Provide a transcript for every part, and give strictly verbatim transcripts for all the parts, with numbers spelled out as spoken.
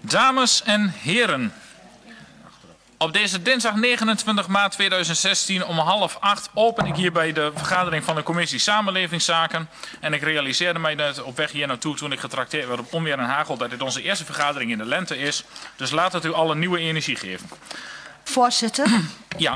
Dames en heren, op deze dinsdag negenentwintig maart tweeduizend zestien om half acht open ik hierbij de vergadering van de commissie Samenlevingszaken. En ik realiseerde mij net op weg hier naartoe toen ik getrakteerd werd op onweer en hagel dat dit onze eerste vergadering in de lente is. Dus laat het u allen nieuwe energie geven. Voorzitter. Ja.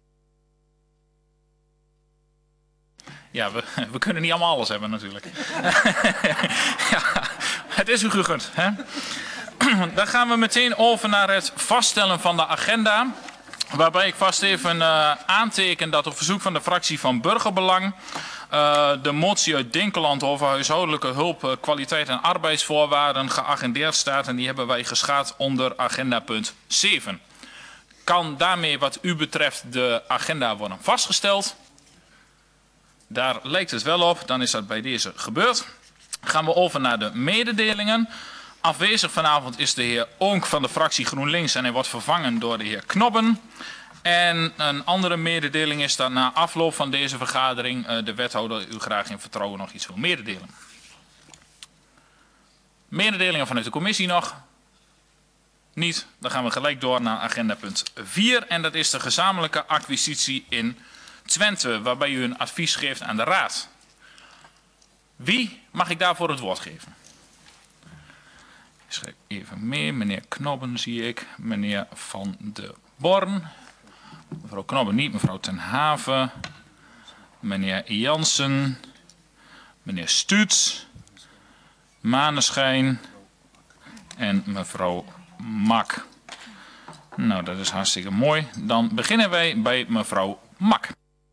Ja, we, we kunnen niet allemaal alles hebben natuurlijk. Ja, het is u gegund, hè? Dan gaan we meteen over naar het vaststellen van de agenda. Waarbij ik vast even uh, aanteken dat op verzoek van de fractie van Burgerbelang uh, de motie uit Dinkeland over huishoudelijke hulp, uh, kwaliteit en arbeidsvoorwaarden geagendeerd staat. En die hebben wij geschaard onder agenda punt zeven. Kan daarmee wat u betreft de agenda worden vastgesteld? Daar lijkt het wel op, dan is dat bij deze gebeurd. Gaan we over naar de mededelingen. Afwezig vanavond is de heer Onk van de fractie GroenLinks en hij wordt vervangen door de heer Knobben. En een andere mededeling is dat na afloop van deze vergadering uh, de wethouder u graag in vertrouwen nog iets wil mededelen. Mededelingen vanuit de commissie nog? Niet. Dan gaan we gelijk door naar agenda punt vier en dat is de gezamenlijke acquisitie in Twente, waarbij u een advies geeft aan de raad. Wie mag ik daarvoor het woord geven? Ik schrijf even mee. Meneer Knobben zie ik. Meneer Van de Born. Mevrouw Knobben niet. Mevrouw ten Haven. Meneer Jansen. Meneer Stuts. Maneschijn. En mevrouw Mak. Nou, dat is hartstikke mooi. Dan beginnen wij bij mevrouw Mak.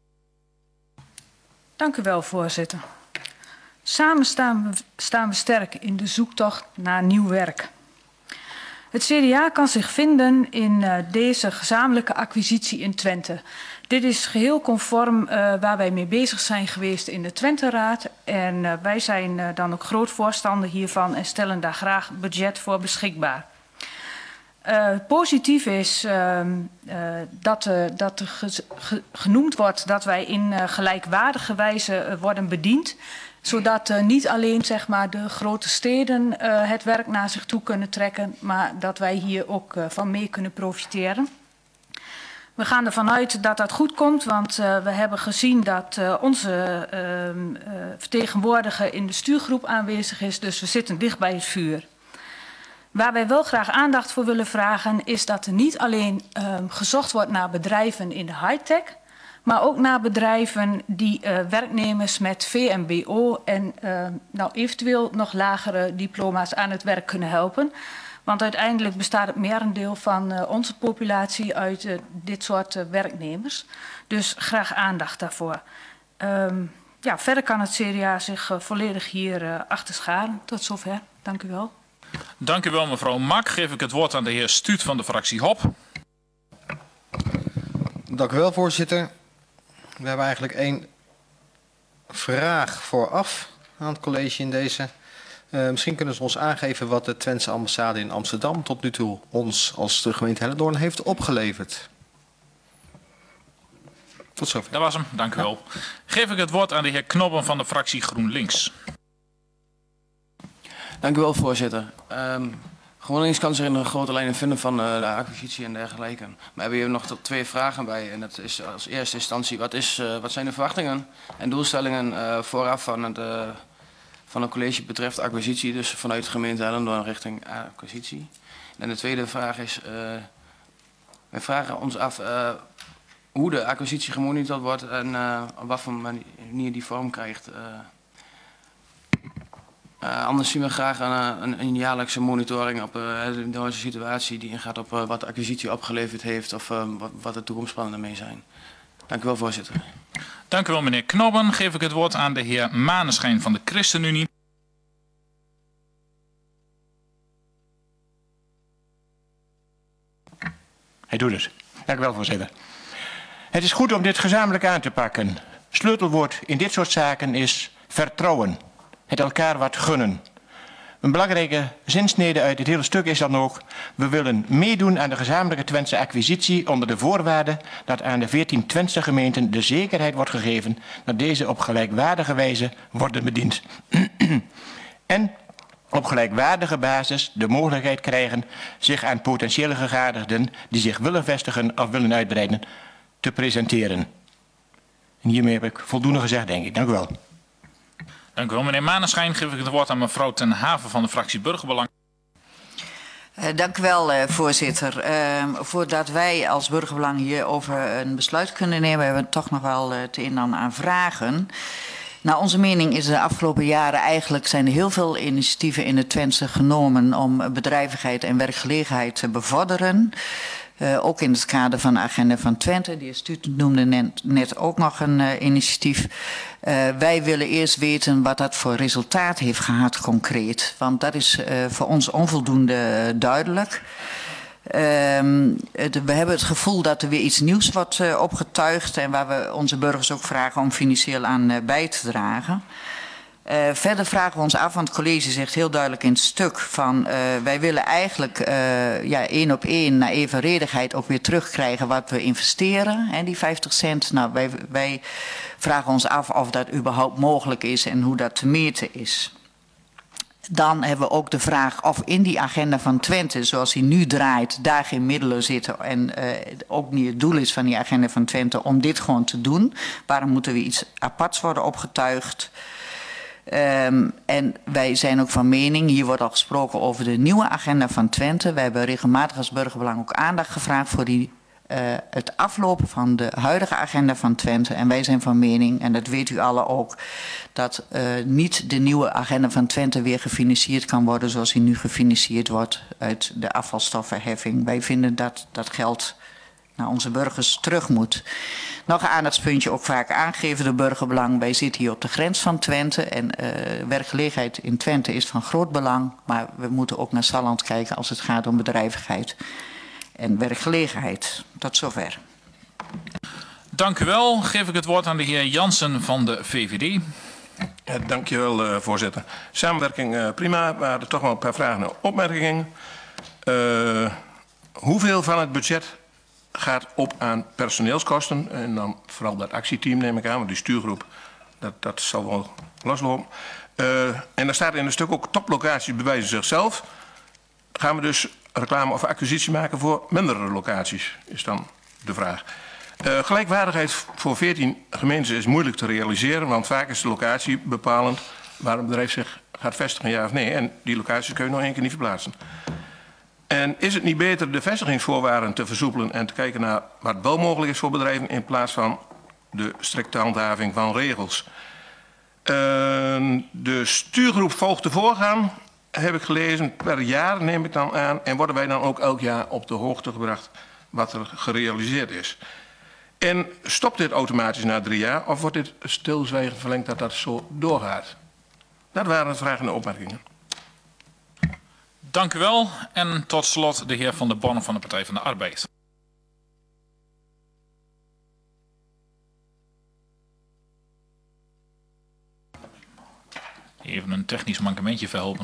Dank u wel, voorzitter. Samen staan we, staan we sterk in de zoektocht naar nieuw werk. Het C D A kan zich vinden in uh, deze gezamenlijke acquisitie in Twente. Dit is geheel conform uh, waar wij mee bezig zijn geweest in de Twente-raad. En uh, wij zijn uh, dan ook groot voorstander hiervan en stellen daar graag budget voor beschikbaar. Uh, positief is uh, uh, dat, uh, dat er ge ge genoemd wordt dat wij in uh, gelijkwaardige wijze uh, worden bediend. Zodat uh, niet alleen zeg maar, de grote steden uh, het werk naar zich toe kunnen trekken, maar dat wij hier ook uh, van mee kunnen profiteren. We gaan ervan uit dat dat goed komt, want uh, we hebben gezien dat uh, onze uh, uh, vertegenwoordiger in de stuurgroep aanwezig is, dus we zitten dicht bij het vuur. Waar wij wel graag aandacht voor willen vragen is dat er niet alleen uh, gezocht wordt naar bedrijven in de high-tech, maar ook naar bedrijven die uh, werknemers met V M B O en uh, nou, eventueel nog lagere diploma's aan het werk kunnen helpen. Want uiteindelijk bestaat het merendeel van uh, onze populatie uit uh, dit soort uh, werknemers. Dus graag aandacht daarvoor. Um, ja, verder kan het C D A zich uh, volledig hier uh, achter scharen. Tot zover. Dank u wel. Dank u wel, mevrouw Mak. Geef ik het woord aan de heer Stuut van de fractie Hop. Dank u wel, voorzitter. We hebben eigenlijk één vraag vooraf aan het college in deze. Uh, misschien kunnen ze ons aangeven wat de Twentse ambassade in Amsterdam tot nu toe ons als de gemeente Hellendoorn heeft opgeleverd. Tot zover. Dat was hem. Dank u ja. wel. Geef ik het woord aan de heer Knobben van de fractie GroenLinks. Dank u wel, voorzitter. Um, GroenLinks kan zich in een grote lijnen vinden van uh, de acquisitie en dergelijke. Maar we hebben hier nog twee vragen bij. En dat is als eerste instantie, wat, is, uh, wat zijn de verwachtingen en doelstellingen uh, vooraf van het, uh, van het college betreft acquisitie, dus vanuit de gemeente Hellendoorn richting acquisitie. En de tweede vraag is, uh, wij vragen ons af uh, hoe de acquisitie gemonitord wordt en uh, op wat voor manier die vorm krijgt. Uh, Uh, anders zien we graag een, een, een jaarlijkse monitoring op uh, de situatie die ingaat op uh, wat de acquisitie opgeleverd heeft of uh, wat, wat de toekomstplannen ermee zijn. Dank u wel, voorzitter. Dank u wel, meneer Knobben. Geef ik het woord aan de heer Maneschijn van de ChristenUnie. Hij doet het. Dank u wel, voorzitter. Het is goed om dit gezamenlijk aan te pakken. Sleutelwoord in dit soort zaken is vertrouwen. Het elkaar wat gunnen. Een belangrijke zinsnede uit dit hele stuk is dan ook: we willen meedoen aan de gezamenlijke Twentse acquisitie onder de voorwaarde dat aan de veertien Twentse gemeenten de zekerheid wordt gegeven dat deze op gelijkwaardige wijze worden bediend. En op gelijkwaardige basis de mogelijkheid krijgen zich aan potentiële gegadigden die zich willen vestigen of willen uitbreiden te presenteren. En hiermee heb ik voldoende gezegd, denk ik. Dank u wel. Dank u wel. Meneer Maneschijn, geef ik het woord aan mevrouw Ten Haven van de fractie Burgerbelang. Uh, dank u wel, uh, voorzitter. Uh, voordat wij als Burgerbelang hierover een besluit kunnen nemen, hebben we toch nog wel uh, het een en ander aan vragen. Naar onze mening is de afgelopen jaren eigenlijk zijn er heel veel initiatieven in het Twentse genomen om bedrijvigheid en werkgelegenheid te bevorderen. Uh, ook in het kader van de agenda van Twente. De instituut noemde net, net ook nog een uh, initiatief. Uh, wij willen eerst weten wat dat voor resultaat heeft gehad concreet. Want dat is uh, voor ons onvoldoende uh, duidelijk. Um, het, we hebben het gevoel dat er weer iets nieuws wordt uh, opgetuigd. En waar we onze burgers ook vragen om financieel aan uh, bij te dragen. Uh, verder vragen we ons af, want het college zegt heel duidelijk in het stuk van uh, wij willen eigenlijk uh, ja, één op één naar evenredigheid ook weer terugkrijgen wat we investeren, hè, die vijftig cent. Nou, wij, wij vragen ons af of dat überhaupt mogelijk is en hoe dat te meten is. Dan hebben we ook de vraag of in die agenda van Twente, zoals die nu draait, daar geen middelen zitten. En uh, ook niet het doel is van die agenda van Twente om dit gewoon te doen. Waarom moeten we iets aparts worden opgetuigd? Um, en wij zijn ook van mening, hier wordt al gesproken over de nieuwe agenda van Twente. Wij hebben regelmatig als Burgerbelang ook aandacht gevraagd voor die, uh, het aflopen van de huidige agenda van Twente. En wij zijn van mening, en dat weet u allen ook, dat uh, niet de nieuwe agenda van Twente weer gefinancierd kan worden zoals die nu gefinancierd wordt uit de afvalstoffenheffing. Wij vinden dat dat geld naar onze burgers terug moet. Nog een aandachtspuntje ook vaak aangegeven door Burgerbelang. Wij zitten hier op de grens van Twente en uh, werkgelegenheid in Twente is van groot belang. Maar we moeten ook naar Salland kijken als het gaat om bedrijvigheid en werkgelegenheid. Tot zover. Dank u wel. Geef ik het woord aan de heer Jansen van de V V D. Ja, dank je wel, uh, voorzitter. Samenwerking uh, prima, maar er toch wel een paar vragen en opmerkingen. Uh, hoeveel van het budget gaat op aan personeelskosten? En dan vooral dat actieteam neem ik aan, want die stuurgroep, dat, dat zal wel loslopen. Uh, en dan staat in een stuk ook toplocaties bewijzen zichzelf. Gaan we dus reclame of acquisitie maken voor mindere locaties, is dan de vraag. Uh, gelijkwaardigheid voor veertien gemeenten is moeilijk te realiseren, want vaak is de locatie bepalend waar een bedrijf zich gaat vestigen, ja of nee. En die locaties kun je nog één keer niet verplaatsen. En is het niet beter de vestigingsvoorwaarden te versoepelen en te kijken naar wat wel mogelijk is voor bedrijven in plaats van de strikte handhaving van regels? Uh, de stuurgroep volgt de voorgaan, heb ik gelezen, per jaar neem ik dan aan. En worden wij dan ook elk jaar op de hoogte gebracht wat er gerealiseerd is? En stopt dit automatisch na drie jaar of wordt dit stilzwijgend verlengd dat dat zo doorgaat? Dat waren de vragen en opmerkingen. Dank u wel. En tot slot de heer Van der Bonnen van de Partij van de Arbeid. Even een technisch mankementje verhelpen.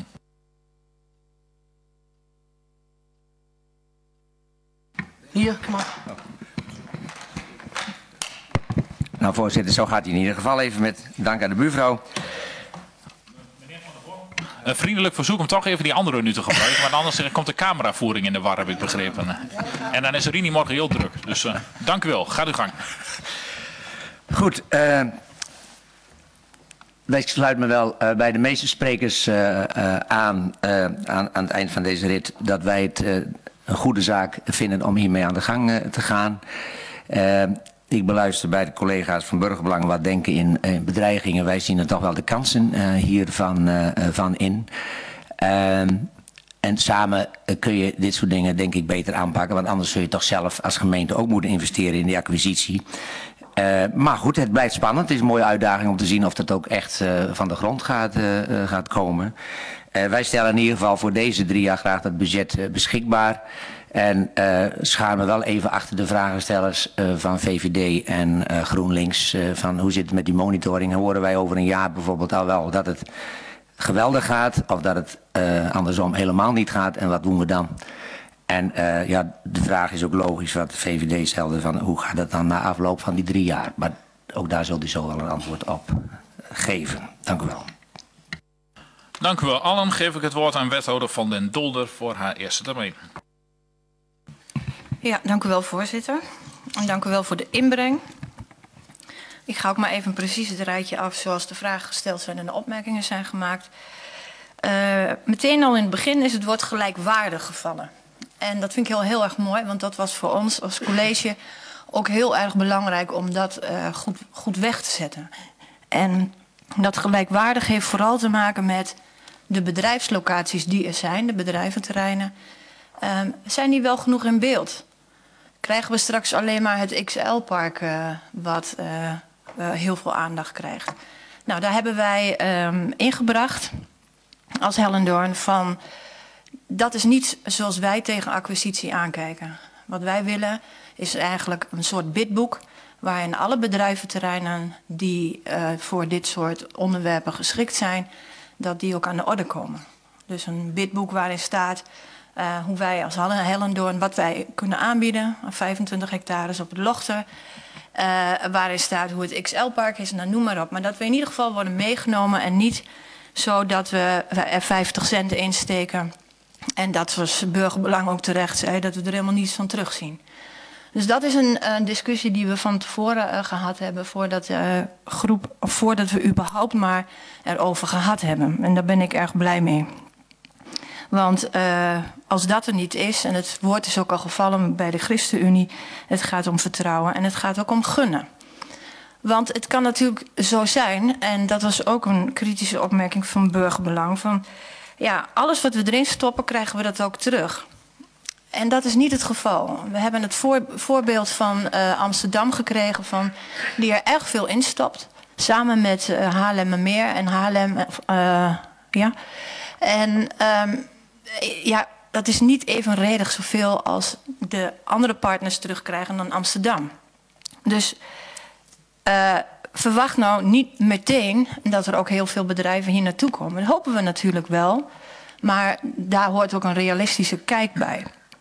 Hier, kom maar. Nou, voorzitter, zo gaat hij in ieder geval even met dank aan de buurvrouw. Uh, vriendelijk verzoek om toch even die andere nu te gebruiken, want anders komt de cameravoering in de war, heb ik begrepen. En dan is Rini morgen heel druk. Dus uh, dank u wel. Gaat uw gang. Goed. Uh, ik sluit me wel uh, bij de meeste sprekers uh, uh, aan, uh, aan aan het eind van deze rit dat wij het uh, een goede zaak vinden om hiermee aan de gang uh, te gaan. Uh, Ik beluister bij de collega's van Burgerbelang wat denken in uh, bedreigingen. Wij zien er toch wel de kansen uh, hiervan uh, van in. Uh, en samen uh, kun je dit soort dingen denk ik beter aanpakken. Want anders zul je toch zelf als gemeente ook moeten investeren in die acquisitie. Uh, maar goed, het blijft spannend. Het is een mooie uitdaging om te zien of dat ook echt uh, van de grond gaat, uh, gaat komen. Uh, wij stellen in ieder geval voor deze drie jaar graag dat budget uh, beschikbaar. En uh, scharen we wel even achter de vragenstellers uh, van V V D en uh, GroenLinks. Uh, van hoe zit het met die monitoring? Horen wij over een jaar bijvoorbeeld al wel dat het geweldig gaat. Of dat het uh, andersom helemaal niet gaat. En wat doen we dan? En uh, ja, de vraag is ook logisch wat de V V D stelde. Van hoe gaat het dan na afloop van die drie jaar? Maar ook daar zult u zo wel een antwoord op geven. Dank u wel. Dank u wel allen. Geef ik het woord aan wethouder Van den Dolder voor haar eerste termijn. Ja, dank u wel, voorzitter. En dank u wel voor de inbreng. Ik ga ook maar even precies het rijtje af zoals de vragen gesteld zijn en de opmerkingen zijn gemaakt. Uh, meteen al in het begin is het woord gelijkwaardig gevallen. En dat vind ik heel, heel erg mooi, want dat was voor ons als college ook heel erg belangrijk om dat uh, goed, goed weg te zetten. En dat gelijkwaardig heeft vooral te maken met de bedrijfslocaties die er zijn, de bedrijventerreinen. Um, zijn die wel genoeg in beeld? Krijgen we straks alleen maar het X L-park uh, wat uh, uh, heel veel aandacht krijgt? Nou, daar hebben wij um, ingebracht als Hellendoorn van... dat is niet zoals wij tegen acquisitie aankijken. Wat wij willen is eigenlijk een soort bidboek waarin alle bedrijventerreinen die uh, voor dit soort onderwerpen geschikt zijn, dat die ook aan de orde komen. Dus een bidboek waarin staat uh, hoe wij als Hellendoorn, wat wij kunnen aanbieden aan vijfentwintig hectares op het Lochter. Uh, waarin staat hoe het X L-park is, nou, noem maar op. Maar dat we in ieder geval worden meegenomen en niet zo dat we er vijftig cent insteken. En dat zoals Burgerbelang ook terecht zei, dat we er helemaal niets van terugzien. Dus dat is een, een discussie die we van tevoren uh, gehad hebben voordat de uh, groep, of voordat we überhaupt maar erover gehad hebben. En daar ben ik erg blij mee. Want uh, als dat er niet is, en het woord is ook al gevallen bij de ChristenUnie, het gaat om vertrouwen en het gaat ook om gunnen. Want het kan natuurlijk zo zijn, en dat was ook een kritische opmerking van Burgerbelang, van ja, alles wat we erin stoppen, krijgen we dat ook terug. En dat is niet het geval. We hebben het voor, voorbeeld van uh, Amsterdam gekregen, van, die er erg veel instopt. Samen met uh, Haarlemmermeer en Haarlem. Uh, ja. En um, ja, dat is niet evenredig zoveel als de andere partners terugkrijgen dan Amsterdam. Dus uh, verwacht nou niet meteen dat er ook heel veel bedrijven hier naartoe komen. Dat hopen we natuurlijk wel. Maar daar hoort ook een realistische kijk bij.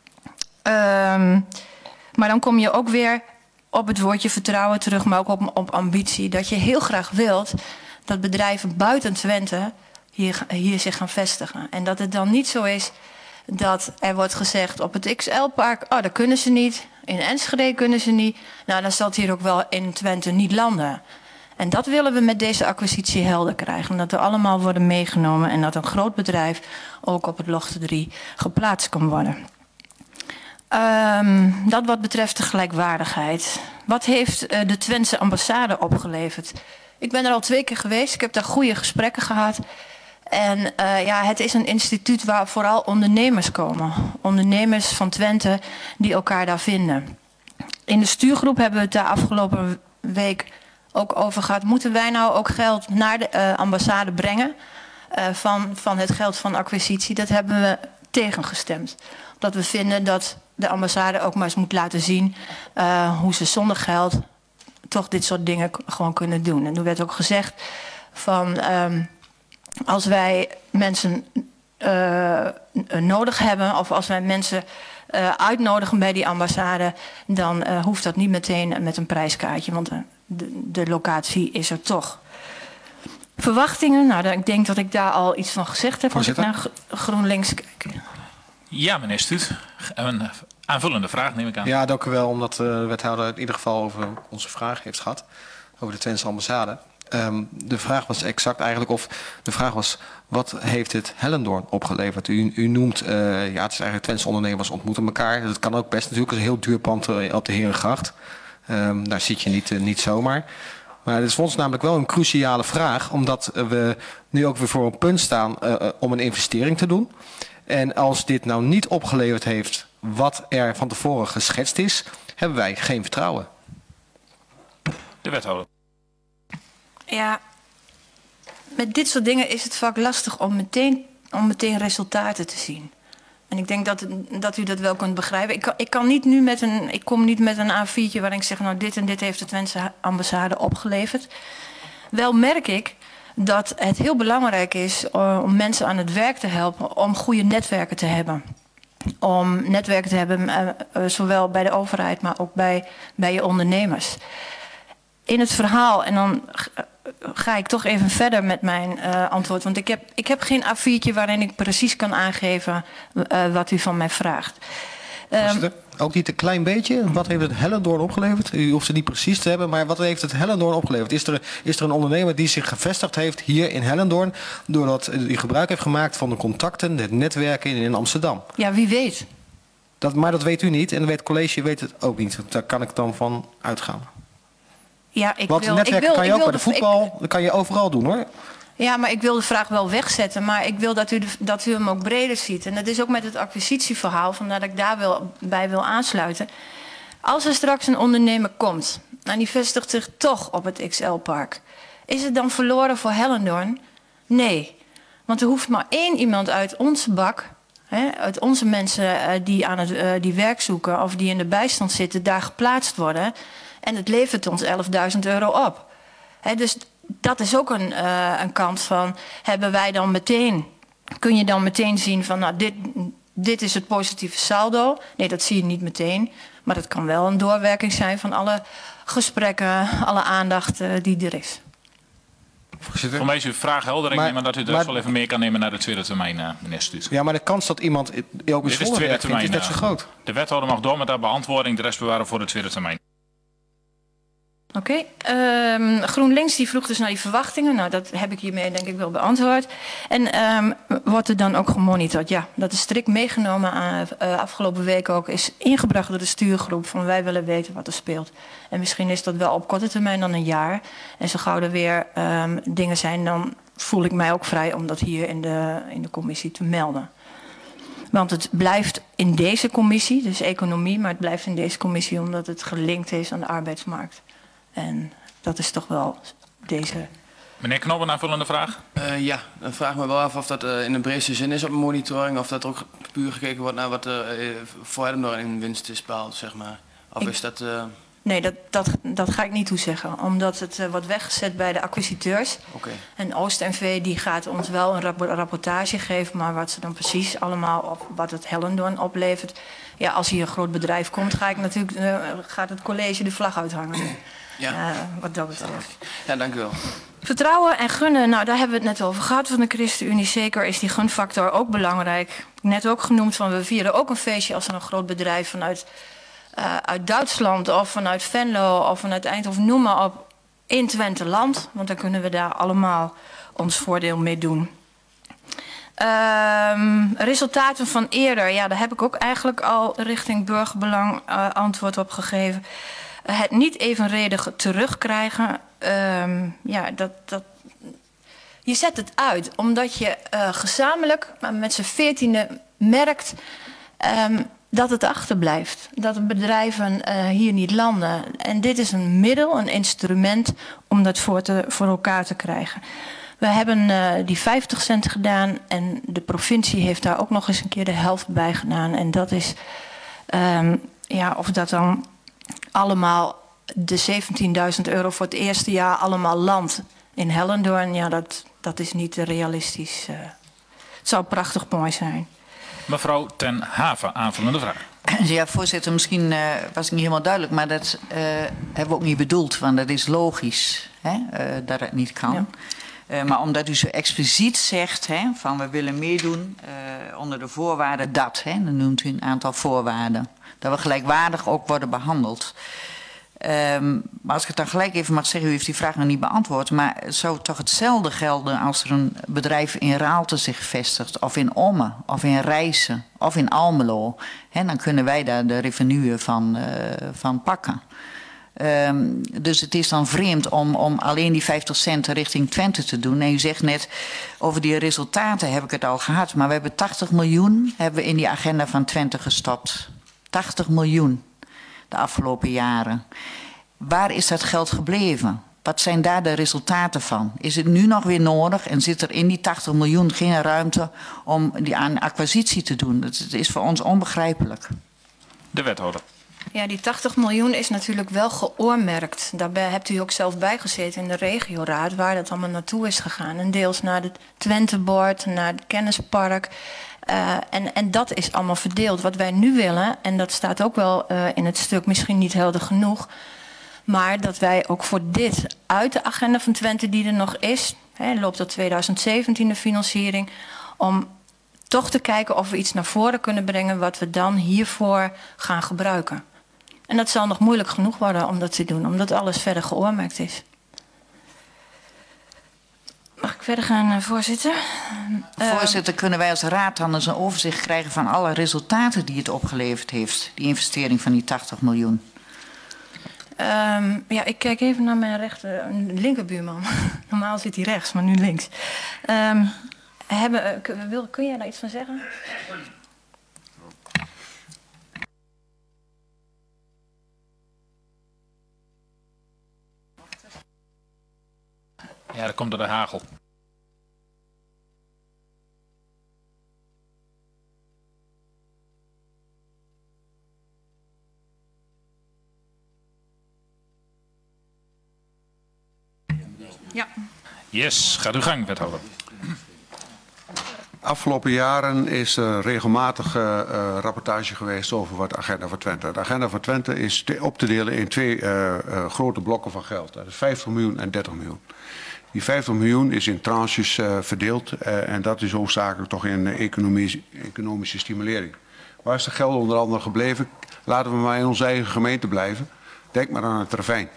Um, maar dan kom je ook weer op het woordje vertrouwen terug, maar ook op, op ambitie. Dat je heel graag wilt dat bedrijven buiten Twente hier, hier zich gaan vestigen. En dat het dan niet zo is dat er wordt gezegd op het X L-park, oh, dat kunnen ze niet. In Enschede kunnen ze niet. Nou, dan zal het hier ook wel in Twente niet landen. En dat willen we met deze acquisitie helder krijgen. Dat er allemaal worden meegenomen en dat een groot bedrijf ook op het Lochter drie geplaatst kan worden. Um, dat wat betreft de gelijkwaardigheid. Wat heeft uh, de Twentse ambassade opgeleverd? Ik ben er al twee keer geweest. Ik heb daar goede gesprekken gehad. En uh, ja, het is een instituut waar vooral ondernemers komen. Ondernemers van Twente die elkaar daar vinden. In de stuurgroep hebben we het daar afgelopen week ook over gehad. Moeten wij nou ook geld naar de uh, ambassade brengen uh, van, van het geld van acquisitie? Dat hebben we tegengestemd. Omdat we vinden dat de ambassade ook maar eens moet laten zien uh, hoe ze zonder geld toch dit soort dingen gewoon kunnen doen. En er werd ook gezegd van um, als wij mensen uh, nodig hebben of als wij mensen uh, uitnodigen bij die ambassade, dan uh, hoeft dat niet meteen met een prijskaartje, want uh, de, de locatie is er toch. Verwachtingen, nou, ik denk dat ik daar al iets van gezegd heb. Als ik naar GroenLinks kijk. Ja, meneer Stuut. Een aanvullende vraag neem ik aan. Ja, dank u wel, omdat de wethouder in ieder geval over onze vraag heeft gehad. Over de Twentse ambassade. Um, de vraag was exact eigenlijk of de vraag was, wat heeft het Hellendoorn opgeleverd? U, u noemt, uh, ja, het is eigenlijk Twentse ondernemers ontmoeten elkaar. Dat kan ook best natuurlijk, het is een heel duur pand op de Herengracht. Um, daar zit je niet, uh, niet zomaar. Maar het is voor ons namelijk wel een cruciale vraag, omdat we nu ook weer voor een punt staan uh, om een investering te doen. En als dit nou niet opgeleverd heeft wat er van tevoren geschetst is, hebben wij geen vertrouwen. De wethouder. Ja, met dit soort dingen is het vaak lastig om meteen, om meteen resultaten te zien. En ik denk dat, dat u dat wel kunt begrijpen. Ik kan, ik kan niet nu met een, ik kom niet met een A viertje waarin ik zeg, nou dit en dit heeft de Twentse ambassade opgeleverd. Wel merk ik dat het heel belangrijk is om mensen aan het werk te helpen, om goede netwerken te hebben. Om netwerken te hebben, uh, uh, zowel bij de overheid, maar ook bij, bij je ondernemers. In het verhaal, en dan ga ik toch even verder met mijn uh, antwoord. Want ik heb, ik heb geen A viertje waarin ik precies kan aangeven uh, wat u van mij vraagt. Um, ook niet een klein beetje. Wat heeft het Hellendoorn opgeleverd? U hoeft het niet precies te hebben, maar wat heeft het Hellendoorn opgeleverd? Is er, is er een ondernemer die zich gevestigd heeft hier in Hellendoorn, doordat u gebruik heeft gemaakt van de contacten, het netwerken in Amsterdam? Ja, wie weet. Dat, maar dat weet u niet en het college weet het ook niet. Daar kan ik dan van uitgaan. Ja, ik Want wil, netwerken ik wil, kan je ik ook wil bij de voetbal, ik, dat kan je overal doen hoor. Ja, maar ik wil de vraag wel wegzetten. Maar ik wil dat u, de, dat u hem ook breder ziet. En dat is ook met het acquisitieverhaal, vandaar dat ik daar wil, bij wil aansluiten. Als er straks een ondernemer komt en die vestigt zich toch op het X L-park, is het dan verloren voor Hellendoorn? Nee. Want er hoeft maar één iemand uit onze bak, hè, uit onze mensen uh, die, aan het, uh, die werk zoeken of die in de bijstand zitten, daar geplaatst worden. En het levert ons elfduizend euro op. Hè, dus dat is ook een, uh, een kant van, hebben wij dan meteen, kun je dan meteen zien van, nou, dit, dit is het positieve saldo. Nee, dat zie je niet meteen. Maar dat kan wel een doorwerking zijn van alle gesprekken, alle aandacht uh, die er is. Voorzitter. Voor mij is uw vraag helder. Ik neem aan dat u dat wel even meer kan nemen naar de tweede termijn, uh, meneer Stuut. Ja, maar de kans dat iemand ook eens voorwerkt vindt is net zo groot. De wethouder mag door met haar beantwoording, de rest bewaren voor de tweede termijn. Oké, okay. um, GroenLinks die vroeg dus naar die verwachtingen. Nou, dat heb ik hiermee denk ik wel beantwoord. En um, wordt er dan ook gemonitord? Ja, dat is strikt meegenomen aan, uh, afgelopen week ook. Is ingebracht door de stuurgroep van wij willen weten wat er speelt. En misschien is dat wel op korte termijn dan een jaar. En zo gauw er weer um, dingen zijn, dan voel ik mij ook vrij om dat hier in de, in de commissie te melden. Want het blijft in deze commissie, dus economie, maar het blijft in deze commissie omdat het gelinkt is aan de arbeidsmarkt. En dat is toch wel deze. Meneer Knop, een aanvullende vraag? Uh, ja, dan vraag ik me wel af of dat uh, in de breedste zin is op monitoring. Of dat ook puur gekeken wordt naar wat er uh, voor hem door in winst is behaald, zeg maar. Of ik, is dat... Uh... Nee, dat, dat, dat ga ik niet toezeggen. Omdat het uh, wordt weggezet bij de acquisiteurs. Okay. En Oost N V die gaat ons wel een rap rapportage geven. Maar wat ze dan precies allemaal op wat het Hellendoorn oplevert. Ja, als hier een groot bedrijf komt, ga ik natuurlijk, uh, gaat het college de vlag uithangen. Ja. Uh, wat dat betreft. Ja, dank u wel. Vertrouwen en gunnen, nou daar hebben we het net over gehad van de ChristenUnie. Zeker is die gunfactor ook belangrijk. Net ook genoemd van we vieren ook een feestje als er een groot bedrijf vanuit uh, uit Duitsland of vanuit Venlo of vanuit Eindhoven, noem maar op, in Twente landt. Want dan kunnen we daar allemaal ons voordeel mee doen. Um, resultaten van eerder, ja daar heb ik ook eigenlijk al richting burgerbelang uh, antwoord op gegeven. Het niet evenredig terugkrijgen, um, ja, dat, dat, je zet het uit. Omdat je uh, gezamenlijk met z'n veertiende merkt um, dat het achterblijft. Dat de bedrijven uh, hier niet landen. En dit is een middel, een instrument om dat voor, te, voor elkaar te krijgen. We hebben uh, die vijftig cent gedaan en de provincie heeft daar ook nog eens een keer de helft bij gedaan. En dat is, um, ja, of dat dan allemaal de zeventienduizend euro voor het eerste jaar allemaal land in Hellendoorn, ja, dat, dat is niet realistisch. Uh, het zou prachtig mooi zijn. Mevrouw Ten Haven, aanvullende vraag. Ja, voorzitter, misschien uh, was ik niet helemaal duidelijk, maar dat uh, hebben we ook niet bedoeld, want dat is logisch hè, uh, dat het niet kan. Ja. Uh, maar omdat u zo expliciet zegt hè, van we willen meedoen uh, onder de voorwaarden dat, hè, dan noemt u een aantal voorwaarden. Dat we gelijkwaardig ook worden behandeld. Um, maar als ik het dan gelijk even mag zeggen, u heeft die vraag nog niet beantwoord, maar het zou toch hetzelfde gelden als er een bedrijf in Raalte zich vestigt, of in Ommen, of in Rijssen, of in Almelo. He, dan kunnen wij daar de revenue van, uh, van pakken. Um, dus het is dan vreemd om, om alleen die vijftig cent richting Twente te doen. En u zegt net, over die resultaten heb ik het al gehad, maar we hebben tachtig miljoen hebben we in die agenda van Twente gestopt. tachtig miljoen de afgelopen jaren. Waar is dat geld gebleven? Wat zijn daar de resultaten van? Is het nu nog weer nodig en zit er in die tachtig miljoen geen ruimte om die aan acquisitie te doen? Dat is voor ons onbegrijpelijk. De wethouder. Ja, die tachtig miljoen is natuurlijk wel geoormerkt. Daarbij hebt u ook zelf bijgezeten in de regioraad waar dat allemaal naartoe is gegaan. En deels naar het Twentebord, naar het kennispark. Uh, en, en dat is allemaal verdeeld. Wat wij nu willen, en dat staat ook wel uh, in het stuk, misschien niet helder genoeg, Maar dat wij ook voor dit uit de agenda van Twente die er nog is, hè, loopt tot tweeduizend zeventien de financiering, om toch te kijken of we iets naar voren kunnen brengen wat we dan hiervoor gaan gebruiken. En dat zal nog moeilijk genoeg worden om dat te doen, omdat alles verder geoormerkt is. Mag ik verder gaan, voorzitter? Voorzitter, kunnen wij als raad dan eens een overzicht krijgen van alle resultaten die het opgeleverd heeft, die investering van die tachtig miljoen? Um, ja, ik kijk even naar mijn rechter, linkerbuurman. Normaal zit hij rechts, maar nu links. Um, hebben, uh, kun jij daar iets van zeggen? Ja, dat komt door de hagel. Ja. Yes, gaat uw gang, wethouder. Afgelopen jaren is er regelmatig uh, uh, rapportage geweest over wat de Agenda voor Twente. De Agenda voor Twente is te, op te delen in twee uh, uh, grote blokken van geld. Dat is vijftig miljoen en dertig miljoen. Die vijftig miljoen is in tranches uh, verdeeld uh, en dat is hoofdzakelijk toch in uh, economische, economische stimulering. Waar is de geld onder andere gebleven? Laten we maar in onze eigen gemeente blijven. Denk maar aan het ravijn,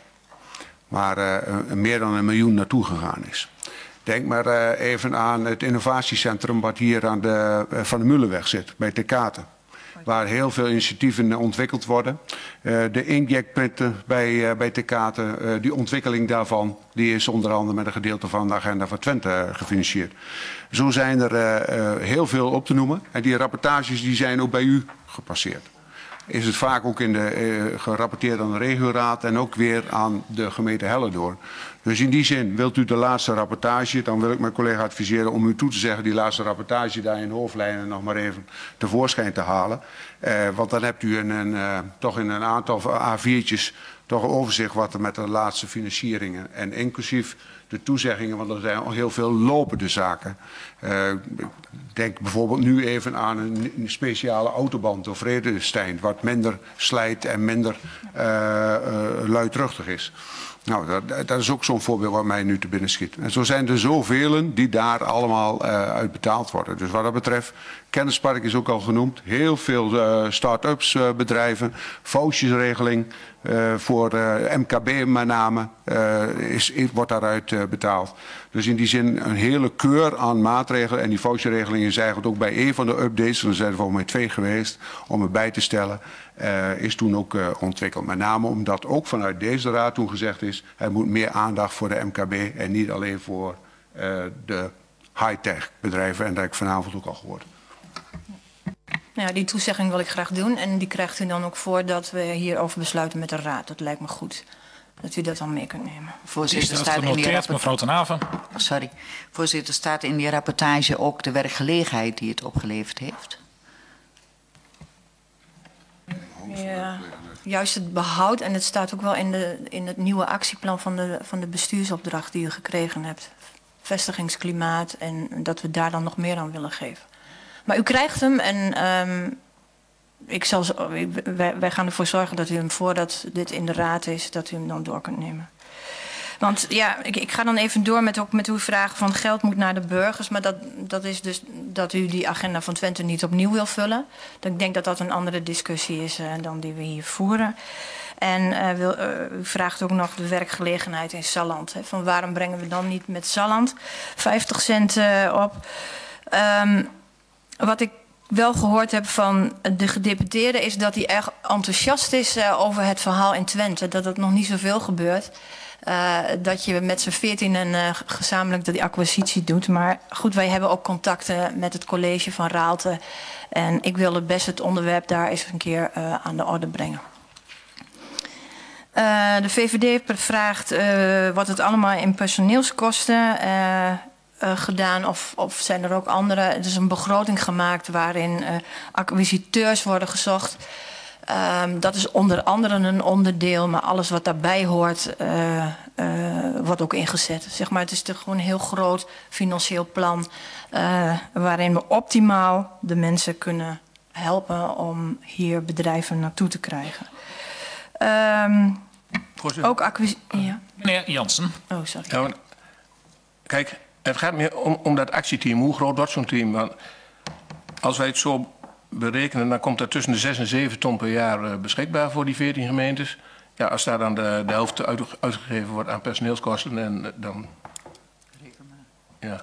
waar uh, meer dan een miljoen naartoe gegaan is. Denk maar uh, even aan het innovatiecentrum wat hier aan de uh, Van de Mullenweg zit, bij Tekaten. Waar heel veel initiatieven ontwikkeld worden. Uh, de inkjetprinten bij, uh, bij Tekaten, uh, die ontwikkeling daarvan, die is onder andere met een gedeelte van de Agenda voor Twente uh, gefinancierd. Zo zijn er uh, uh, heel veel op te noemen. En die rapportages die zijn ook bij u gepasseerd. Is het vaak ook in de, uh, gerapporteerd aan de regioraad en ook weer aan de gemeente Hellendoorn. Dus in die zin, wilt u de laatste rapportage, dan wil ik mijn collega adviseren om u toe te zeggen die laatste rapportage daar in hoofdlijnen nog maar even tevoorschijn te halen. Uh, want dan hebt u een, een, uh, toch in een aantal A viertjes toch een overzicht wat er met de laatste financieringen en inclusief de toezeggingen, want er zijn al heel veel lopende zaken. Uh, denk bijvoorbeeld nu even aan een, een speciale autoband door Vredestein, wat minder slijt en minder uh, uh, luidruchtig is. Nou, dat, dat is ook zo'n voorbeeld wat mij nu te binnen schiet. En zo zijn er zoveel die daar allemaal uh, uit betaald worden. Dus wat dat betreft, kennispark is ook al genoemd. Heel veel uh, start-ups uh, bedrijven, vouchersregeling uh, voor uh, M K B met name uh, is, wordt daaruit uh, betaald. Dus in die zin een hele keur aan maatregelen. En die voucherregeling is eigenlijk ook bij een van de updates, er zijn er volgens mij twee geweest, om het bij te stellen, uh, is toen ook uh, ontwikkeld. Met name omdat ook vanuit deze raad toen gezegd is, er moet meer aandacht voor de M K B en niet alleen voor uh, de high-tech bedrijven. En dat heb ik vanavond ook al gehoord. Ja, die toezegging wil ik graag doen. En die krijgt u dan ook voordat we hierover besluiten met de raad. Dat lijkt me goed. Dat u dat dan mee kunt nemen. Voorzitter, Is staat dat in die genoteerd, mevrouw Ten Haven? Sorry. Voorzitter, staat in die rapportage ook de werkgelegenheid die het opgeleverd heeft? Ja, juist het behoud. En het staat ook wel in, de, in het nieuwe actieplan van de, van de bestuursopdracht die u gekregen hebt. Vestigingsklimaat en dat we daar dan nog meer aan willen geven. Maar u krijgt hem en um, ik zal, wij, wij gaan ervoor zorgen dat u hem voordat dit in de raad is, dat u hem dan door kunt nemen. Want ja, ik, ik ga dan even door met, ook met uw vraag van geld moet naar de burgers. Maar dat, dat is dus dat u die agenda van Twente niet opnieuw wil vullen. Ik denk dat dat een andere discussie is uh, dan die we hier voeren. En uh, wil, uh, u vraagt ook nog de werkgelegenheid in Salland. Hè, van waarom brengen we dan niet met Salland vijftig cent uh, op? Um, wat ik wel gehoord heb van de gedeputeerde is dat hij erg enthousiast is uh, over het verhaal in Twente. Dat het nog niet zoveel gebeurt. Uh, dat je met z'n veertienen uh, gezamenlijk die acquisitie doet. Maar goed, wij hebben ook contacten met het college van Raalte. En ik wil het best het onderwerp daar eens een keer uh, aan de orde brengen. Uh, de V V D vraagt, uh, wordt het allemaal in personeelskosten uh, uh, gedaan of, of zijn er ook andere? Er is een begroting gemaakt waarin uh, acquisiteurs worden gezocht. Um, dat is onder andere een onderdeel, maar alles wat daarbij hoort uh, uh, wordt ook ingezet. Zeg maar, het is toch gewoon een heel groot financieel plan uh, waarin we optimaal de mensen kunnen helpen om hier bedrijven naartoe te krijgen. Um, Voorzitter. Ook acquisitie. Ja. Meneer Jansen. Oh, sorry. Ja, want, kijk, het gaat meer om, om dat actieteam. Hoe groot wordt zo'n team? Want als wij het zo berekenen, dan komt er tussen de zes en zeven ton per jaar uh, beschikbaar voor die veertien gemeentes. Ja, als daar dan de, de helft uit, uitgegeven wordt aan personeelskosten, en uh, dan... Ja.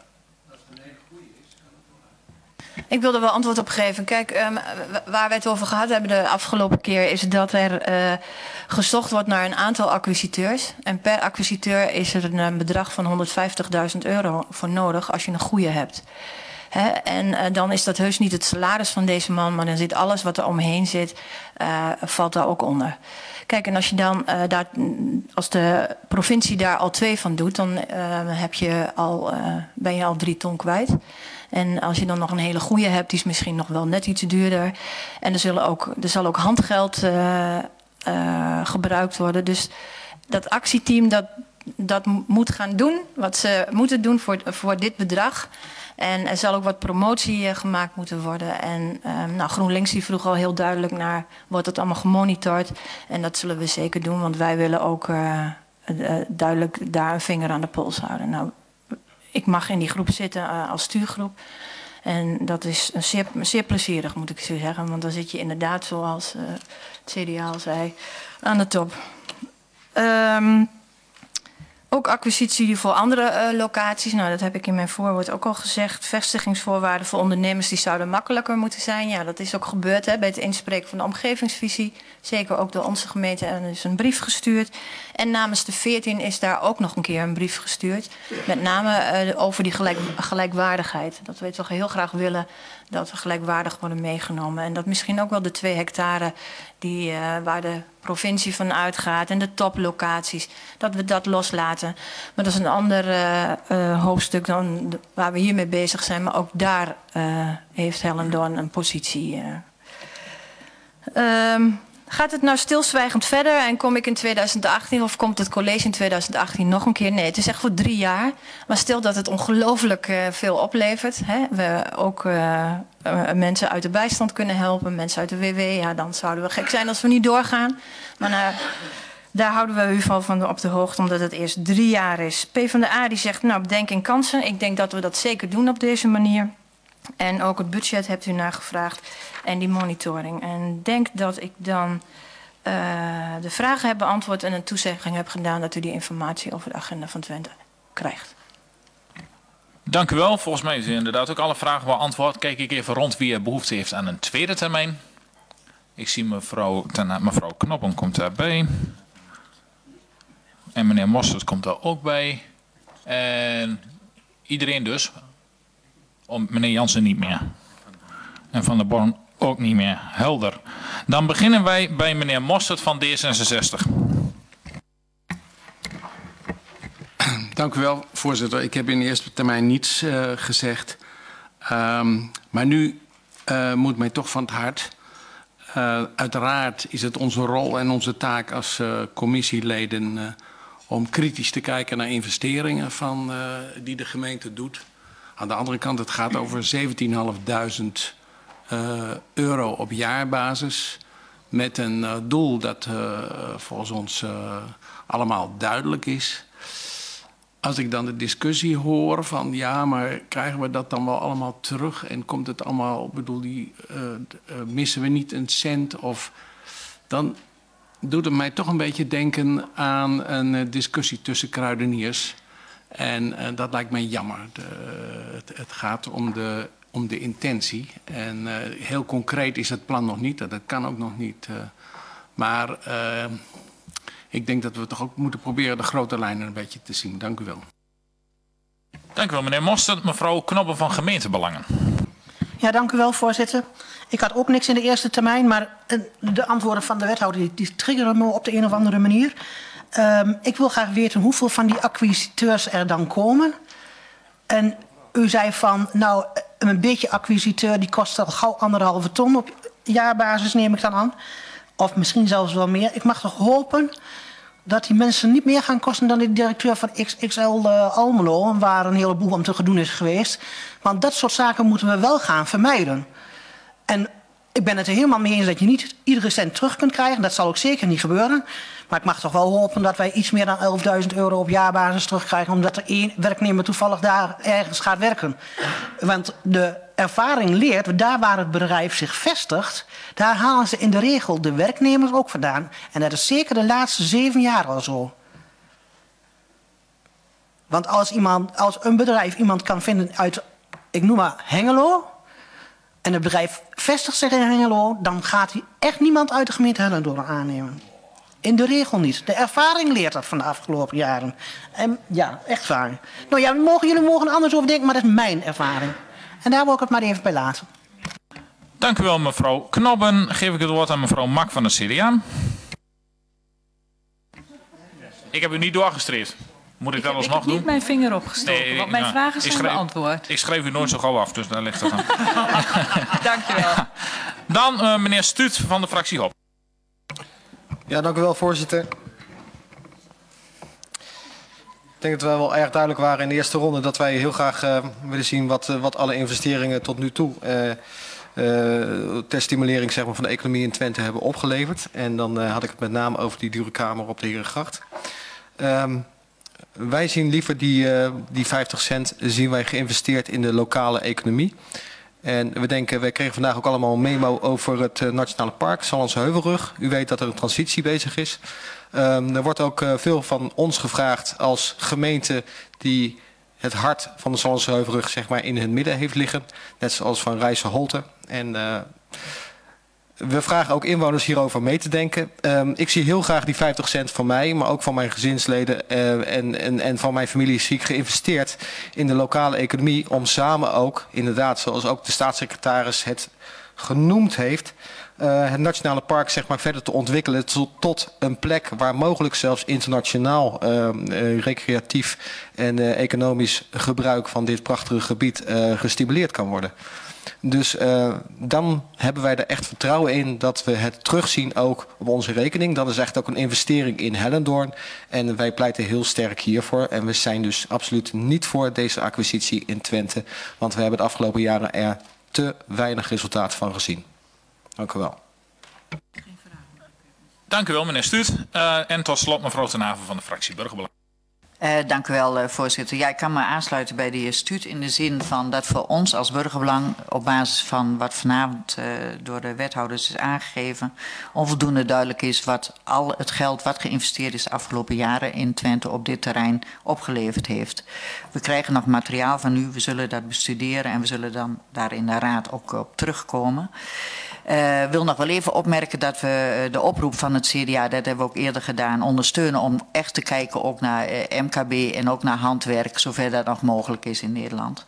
Ik wil er wel antwoord op geven. Kijk, um, waar we het over gehad hebben de afgelopen keer is dat er uh, gezocht wordt naar een aantal acquisiteurs. En per acquisiteur is er een, een bedrag van honderdvijftigduizend euro voor nodig als je een goede hebt. He, en uh, dan is dat heus niet het salaris van deze man, maar dan zit alles wat er omheen zit, uh, valt daar ook onder. Kijk, en als je dan uh, daar, als de provincie daar al twee van doet, dan uh, heb je al, uh, ben je al drie ton kwijt. En als je dan nog een hele goede hebt, die is misschien nog wel net iets duurder. En er, zullen ook, er zal ook handgeld uh, uh, gebruikt worden. Dus dat actieteam dat, dat moet gaan doen wat ze moeten doen voor, voor dit bedrag. En er zal ook wat promotie uh, gemaakt moeten worden. En uh, nou, GroenLinks die vroeg al heel duidelijk naar, wordt het allemaal gemonitord? En dat zullen we zeker doen, want wij willen ook uh, uh, duidelijk daar een vinger aan de pols houden. Nou, ik mag in die groep zitten uh, als stuurgroep. En dat is een zeer, zeer plezierig, moet ik zo zeggen. Want dan zit je inderdaad, zoals uh, het C D A al zei, aan de top. Um, ook acquisitie voor andere uh, locaties. Nou, dat heb ik in mijn voorwoord ook al gezegd. Vestigingsvoorwaarden voor ondernemers die zouden makkelijker moeten zijn. Ja, dat is ook gebeurd hè, bij het inspreken van de omgevingsvisie. Zeker ook door onze gemeente. En er is een brief gestuurd. En namens de veertien is daar ook nog een keer een brief gestuurd. Met name uh, over die gelijk, gelijkwaardigheid. Dat we toch heel graag willen dat we gelijkwaardig worden meegenomen. En dat misschien ook wel de twee hectare die, uh, waar de provincie van uitgaat en de toplocaties, dat we dat loslaten. Maar dat is een ander uh, uh, hoofdstuk dan de, waar we hiermee bezig zijn. Maar ook daar uh, heeft Hellendoorn een positie. Uh. Um, Gaat het nou stilzwijgend verder en kom ik in tweeduizend achttien of komt het college in tweeduizend achttien nog een keer? Nee, het is echt voor drie jaar. Maar stel dat het ongelooflijk uh, veel oplevert. Hè? We ook uh, uh, mensen uit de bijstand kunnen helpen, mensen uit de W W. Ja, dan zouden we gek zijn als we niet doorgaan. Maar uh, daar houden we u van, van op de hoogte, omdat het eerst drie jaar is. PvdA die zegt, nou, bedenk in kansen. Ik denk dat we dat zeker doen op deze manier. En ook het budget hebt u nagevraagd en die monitoring. En denk dat ik dan uh, de vragen heb beantwoord en een toezegging heb gedaan dat u die informatie over de agenda van Twente krijgt. Dank u wel. Volgens mij zijn inderdaad ook alle vragen beantwoord. Kijk ik even rond wie er behoefte heeft aan een tweede termijn. Ik zie mevrouw, mevrouw Knoppen komt daarbij. En meneer Mostert komt daar ook bij. En iedereen dus. Om meneer Jansen niet meer. En Van der Born ook niet meer. Helder. Dan beginnen wij bij meneer Mostert van D zesenzestig. Dank u wel, voorzitter. Ik heb in de eerste termijn niets uh, gezegd. Um, maar nu uh, moet mij toch van het hart. Uh, uiteraard is het onze rol en onze taak als uh, commissieleden uh, om kritisch te kijken naar investeringen van, uh, die de gemeente doet. Aan de andere kant, het gaat over zeventienduizend vijfhonderd uh, euro op jaarbasis. Met een uh, doel dat uh, volgens ons uh, allemaal duidelijk is. Als ik dan de discussie hoor van ja, maar krijgen we dat dan wel allemaal terug? En komt het allemaal, bedoel, die, uh, uh, missen we niet een cent? Of dan doet het mij toch een beetje denken aan een uh, discussie tussen kruideniers. En uh, dat lijkt mij jammer. De, het, het gaat om de, om de intentie. En uh, heel concreet is het plan nog niet. Dat kan ook nog niet. Uh, maar uh, ik denk dat we toch ook moeten proberen de grote lijnen een beetje te zien. Dank u wel. Dank u wel, meneer Mostert. Mevrouw Knoppen van Gemeentebelangen. Ja, dank u wel, voorzitter. Ik had ook niks in de eerste termijn, maar de antwoorden van de wethouder die, die triggeren me op de een of andere manier. Um, ik wil graag weten hoeveel van die acquisiteurs er dan komen. En u zei van, nou, een beetje acquisiteur die kost al gauw anderhalve ton op jaarbasis, neem ik dan aan. Of misschien zelfs wel meer. Ik mag toch hopen dat die mensen niet meer gaan kosten dan de directeur van X X L uh, Almelo, waar een heleboel om te gedoen is geweest. Want dat soort zaken moeten we wel gaan vermijden. En ik ben het er helemaal mee eens dat je niet iedere cent terug kunt krijgen. Dat zal ook zeker niet gebeuren. Maar ik mag toch wel hopen dat wij iets meer dan elfduizend euro op jaarbasis terugkrijgen, omdat er één werknemer toevallig daar ergens gaat werken. Want de ervaring leert, daar waar het bedrijf zich vestigt, daar halen ze in de regel de werknemers ook vandaan. En dat is zeker de laatste zeven jaar al zo. Want als, iemand, als een bedrijf iemand kan vinden uit, ik noem maar Hengelo, en het bedrijf vestigt zich in Hengelo, dan gaat hij echt niemand uit de gemeente Hellendoorn aannemen. In de regel niet. De ervaring leert dat van de afgelopen jaren. En ja, echt waar. Nou ja, mogen, jullie mogen er anders over denken, maar dat is mijn ervaring. En daar wil ik het maar even bij laten. Dank u wel, mevrouw Knobben. Geef ik het woord aan mevrouw Mak van de C D A. Ik heb u niet doorgestreefd. Moet ik, ik dat alsnog doen? Ik heb niet mijn vinger opgestoken, nee, want mijn nou, vragen zijn schreef, beantwoord. Ik schreef u nooit zo gauw af, dus daar ligt het aan. Dank je wel. Dan uh, meneer Stuut van de fractie Hop. Ja, dank u wel, voorzitter. Ik denk dat wij wel erg duidelijk waren in de eerste ronde dat wij heel graag uh, willen zien wat, uh, wat alle investeringen tot nu toe uh, uh, ter stimulering zeg maar, van de economie in Twente hebben opgeleverd. En dan uh, had ik het met name over die dure kamer op de Herengracht. Um, wij zien liever die, uh, die vijftig cent zien wij geïnvesteerd in de lokale economie. En we denken, wij kregen vandaag ook allemaal een memo over het uh, Nationale Park, Sallandse Heuvelrug. U weet dat er een transitie bezig is. Um, er wordt ook uh, veel van ons gevraagd als gemeente die het hart van de Sallandse Heuvelrug zeg maar, in het midden heeft liggen. Net zoals van Rijsselholte. En uh, we vragen ook inwoners hierover mee te denken. Um, ik zie heel graag die vijftig cent van mij, maar ook van mijn gezinsleden uh, en, en, en van mijn familie zie ik geïnvesteerd in de lokale economie. Om samen ook, inderdaad, zoals ook de staatssecretaris het genoemd heeft, uh, het Nationale Park zeg maar, verder te ontwikkelen tot, tot een plek waar mogelijk zelfs internationaal uh, uh, recreatief en uh, economisch gebruik van dit prachtige gebied uh, gestimuleerd kan worden. Dus uh, dan hebben wij er echt vertrouwen in dat we het terugzien ook op onze rekening. Dat is echt ook een investering in Hellendoorn. En wij pleiten heel sterk hiervoor. En we zijn dus absoluut niet voor deze acquisitie in Twente. Want we hebben de afgelopen jaren er te weinig resultaat van gezien. Dank u wel. Dank u wel, meneer Stuut. Uh, en tot slot mevrouw Ten Haven van de fractie Burgerbelang. Uh, dank u wel, uh, voorzitter. Ja, ik kan me aansluiten bij de heer Stuut in de zin van dat voor ons als Burgerbelang op basis van wat vanavond uh, door de wethouders is aangegeven onvoldoende duidelijk is wat al het geld wat geïnvesteerd is de afgelopen jaren in Twente op dit terrein opgeleverd heeft. We krijgen nog materiaal van u, we zullen dat bestuderen en we zullen dan daar in de raad ook op terugkomen. Ik uh, wil nog wel even opmerken dat we uh, de oproep van het C D A, dat hebben we ook eerder gedaan, ondersteunen om echt te kijken ook naar uh, M K B en ook naar handwerk, zover dat nog mogelijk is in Nederland.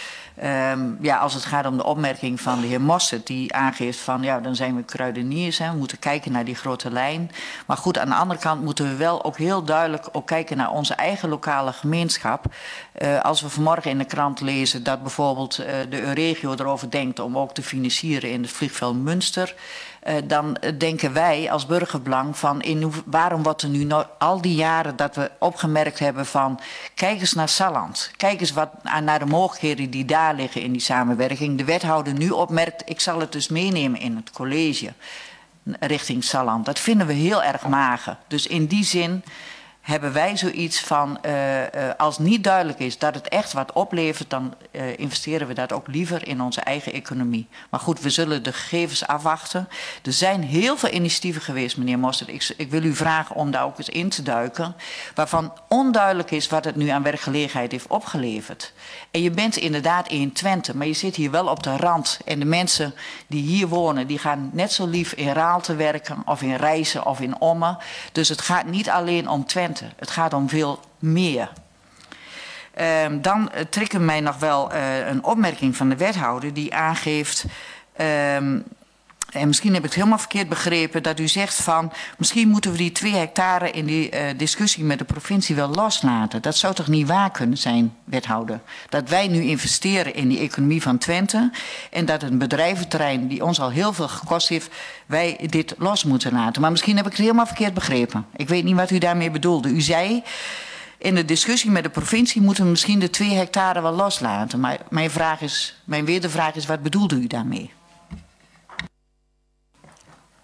Um, ja, als het gaat om de opmerking van de heer Mostert, die aangeeft van ja, dan zijn we kruideniers, hè, we moeten kijken naar die grote lijn. Maar goed, aan de andere kant moeten we wel ook heel duidelijk ook kijken naar onze eigen lokale gemeenschap. Uh, als we vanmorgen in de krant lezen dat bijvoorbeeld uh, de Euregio erover denkt om ook te financieren in het vliegveld Münster. Uh, dan denken wij als Burgerbelang van in hoe, waarom wordt er nu no al die jaren dat we opgemerkt hebben van kijk eens naar Salland. Kijk eens wat, naar de mogelijkheden die daar liggen in die samenwerking. De wethouder nu opmerkt, ik zal het dus meenemen in het college richting Salland. Dat vinden we heel erg mager. Dus in die zin hebben wij zoiets van, uh, uh, als niet duidelijk is dat het echt wat oplevert, dan uh, investeren we dat ook liever in onze eigen economie. Maar goed, we zullen de gegevens afwachten. Er zijn heel veel initiatieven geweest, meneer Mostert. Ik, ik wil u vragen om daar ook eens in te duiken, waarvan onduidelijk is wat het nu aan werkgelegenheid heeft opgeleverd. En je bent inderdaad in Twente, maar je zit hier wel op de rand. En de mensen die hier wonen, die gaan net zo lief in Raalte werken, of in Rijssen, of in Ommen. Dus het gaat niet alleen om Twente. Het gaat om veel meer. Uh, dan uh, triggert mij nog wel uh, een opmerking van de wethouder die aangeeft, uh, en misschien heb ik het helemaal verkeerd begrepen, dat u zegt van misschien moeten we die twee hectare in die uh, discussie met de provincie wel loslaten. Dat zou toch niet waar kunnen zijn, wethouder? Dat wij nu investeren in die economie van Twente en dat een bedrijventerrein die ons al heel veel gekost heeft, wij dit los moeten laten. Maar misschien heb ik het helemaal verkeerd begrepen. Ik weet niet wat u daarmee bedoelde. U zei in de discussie met de provincie moeten we misschien de twee hectare wel loslaten. Maar mijn vraag is, mijn wedervraag is, wat bedoelde u daarmee?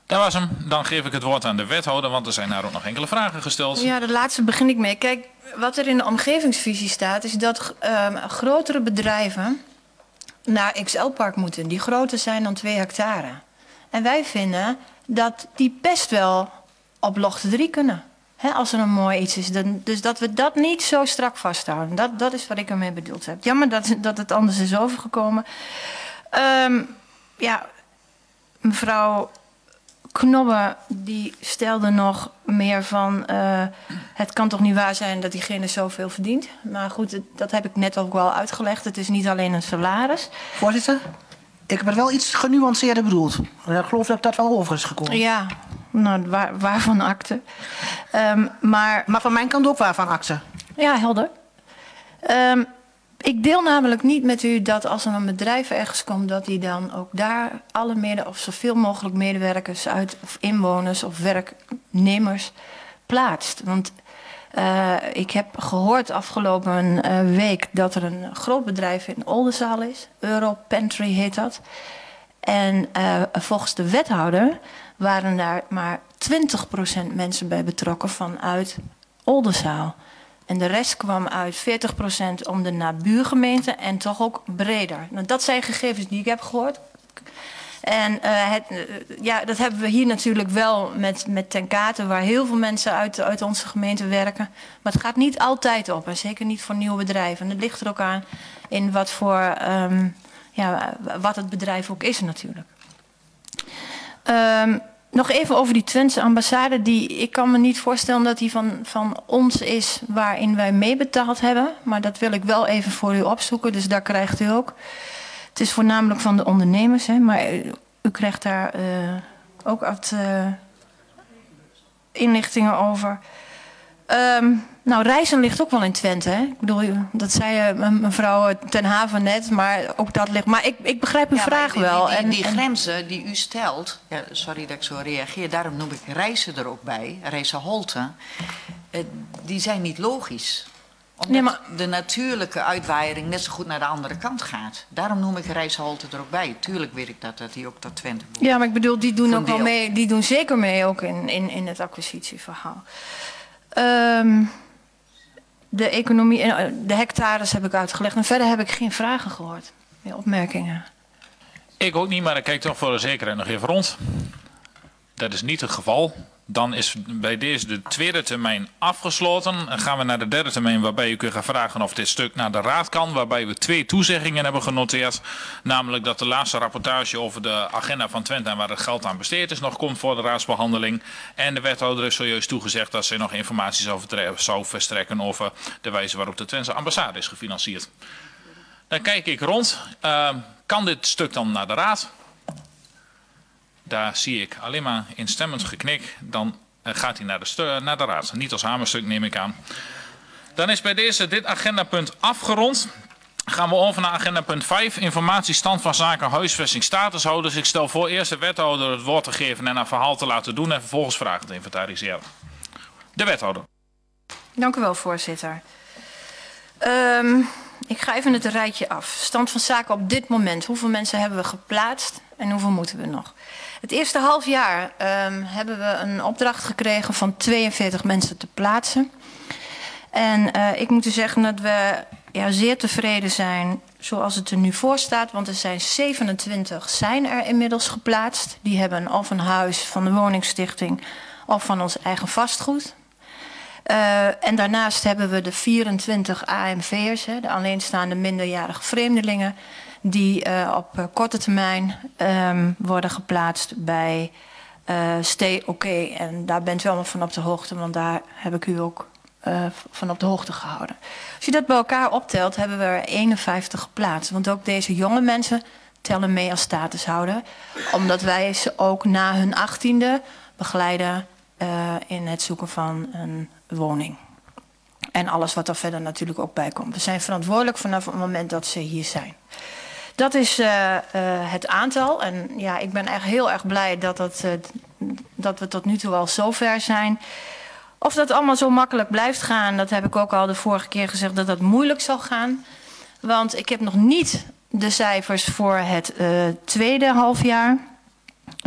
Dat was hem. Dan geef ik het woord aan de wethouder, want er zijn daar ook nog enkele vragen gesteld. Ja, de laatste begin ik mee. Kijk, wat er in de omgevingsvisie staat, is dat uh, grotere bedrijven naar X L-park moeten, die groter zijn dan twee hectare. En wij vinden dat die best wel op Lochte drie kunnen. Hè, als er een mooi iets is. Dan, dus dat we dat niet zo strak vasthouden. Dat, dat is wat ik ermee bedoeld heb. Jammer dat, dat het anders is overgekomen. Um, ja, mevrouw Knobbe die stelde nog meer van... Uh, het kan toch niet waar zijn dat diegene zoveel verdient. Maar goed, dat heb ik net ook wel uitgelegd. Het is niet alleen een salaris. Voorzitter, ik heb het wel iets genuanceerder bedoeld. Ik geloof dat dat wel over is gekomen. Ja, nou, waar, waarvan akte. Um, maar, maar van mijn kant ook waarvan akte. Ja, helder. Um, ik deel namelijk niet met u dat als er een bedrijf ergens komt... dat die dan ook daar alle mede of zoveel mogelijk medewerkers uit... of inwoners of werknemers plaatst. Want uh, ik heb gehoord afgelopen uh, week... dat er een groot bedrijf in Oldenzaal is. Europantry heet dat. En uh, volgens de wethouder waren daar maar twintig procent mensen bij betrokken vanuit Oldenzaal. En de rest kwam uit veertig procent om de nabuurgemeente en toch ook breder. Nou, dat zijn gegevens die ik heb gehoord. En uh, het, uh, ja, dat hebben we hier natuurlijk wel met, met Ten Kate, waar heel veel mensen uit, uit onze gemeente werken. Maar het gaat niet altijd op, en zeker niet voor nieuwe bedrijven. En het ligt er ook aan in wat voor, um, ja, wat het bedrijf ook is natuurlijk. Um, Nog even over die Twentse ambassade. Die, ik kan me niet voorstellen dat die van, van ons is waarin wij meebetaald hebben. Maar dat wil ik wel even voor u opzoeken. Dus daar krijgt u ook. Het is voornamelijk van de ondernemers. Hè, maar u, u krijgt daar uh, ook wat uh, inlichtingen over. Um, nou, reizen ligt ook wel in Twente. Hè? Ik bedoel, dat zei uh, mevrouw Ten Haven net, maar ook dat ligt. Maar ik, ik begrijp uw ja, vraag die, wel. Die, die, en, die en, grenzen die u stelt, ja, sorry dat ik zo reageer, daarom noem ik reizen er ook bij, reizen Holte, uh, die zijn niet logisch. Omdat nee, maar... de natuurlijke uitwaaiering net zo goed naar de andere kant gaat. Daarom noem ik Rijsselholte er ook bij. Tuurlijk weet ik dat, dat die ook tot Twente moet. Ja, maar ik bedoel, die doen ook wel mee. Die doen zeker mee ook in, in, in het acquisitieverhaal. Um, de economie, de hectares heb ik uitgelegd. En verder heb ik geen vragen gehoord. Meer opmerkingen. Ik ook niet, maar ik kijk toch voor de zekerheid nog even rond. Dat is niet het geval. Dan is bij deze de tweede termijn afgesloten. Dan gaan we naar de derde termijn, waarbij u kunt gaan vragen of dit stuk naar de raad kan. Waarbij we twee toezeggingen hebben genoteerd. Namelijk dat de laatste rapportage over de agenda van Twente en waar het geld aan besteed is nog komt voor de raadsbehandeling. En de wethouder heeft zojuist toegezegd dat zij nog informatie zou, zou verstrekken over de wijze waarop de Twentse ambassade is gefinancierd. Dan kijk ik rond. Uh, kan dit stuk dan naar de raad? Daar zie ik alleen maar instemmend geknik. Dan gaat hij naar de, naar de raad. Niet als hamerstuk, neem ik aan. Dan is bij deze dit agendapunt afgerond. Gaan we over naar agendapunt vijf. Informatie stand van zaken huisvesting statushouders. Ik stel voor eerst de wethouder het woord te geven en een verhaal te laten doen. En vervolgens vragen te inventariseren. De wethouder. Dank u wel, voorzitter. Um, ik ga even het rijtje af. Stand van zaken op dit moment. Hoeveel mensen hebben we geplaatst en hoeveel moeten we nog? Het eerste half jaar um, hebben we een opdracht gekregen van tweeënveertig mensen te plaatsen. En uh, ik moet u zeggen dat we ja, zeer tevreden zijn zoals het er nu voor staat. Want er zijn zevenentwintig zijn er inmiddels geplaatst. Die hebben of een huis van de woningstichting of van ons eigen vastgoed. Uh, en daarnaast hebben we de vierentwintig A M V'ers, hè, de alleenstaande minderjarige vreemdelingen, die uh, op uh, korte termijn um, worden geplaatst bij uh, Stay OK. En daar bent u allemaal van op de hoogte, want daar heb ik u ook uh, van op de hoogte gehouden. Als je dat bij elkaar optelt, hebben we er eenenvijftig geplaatst. Want ook deze jonge mensen tellen mee als statushouder, omdat wij ze ook na hun achttiende begeleiden uh, in het zoeken van een woning. En alles wat er verder natuurlijk ook bij komt. We zijn verantwoordelijk vanaf het moment dat ze hier zijn. Dat is uh, uh, het aantal. En ja, ik ben echt heel erg blij dat, het, uh, dat we tot nu toe al zover zijn. Of dat allemaal zo makkelijk blijft gaan, dat heb ik ook al de vorige keer gezegd dat dat moeilijk zal gaan. Want ik heb nog niet de cijfers voor het uh, tweede halfjaar.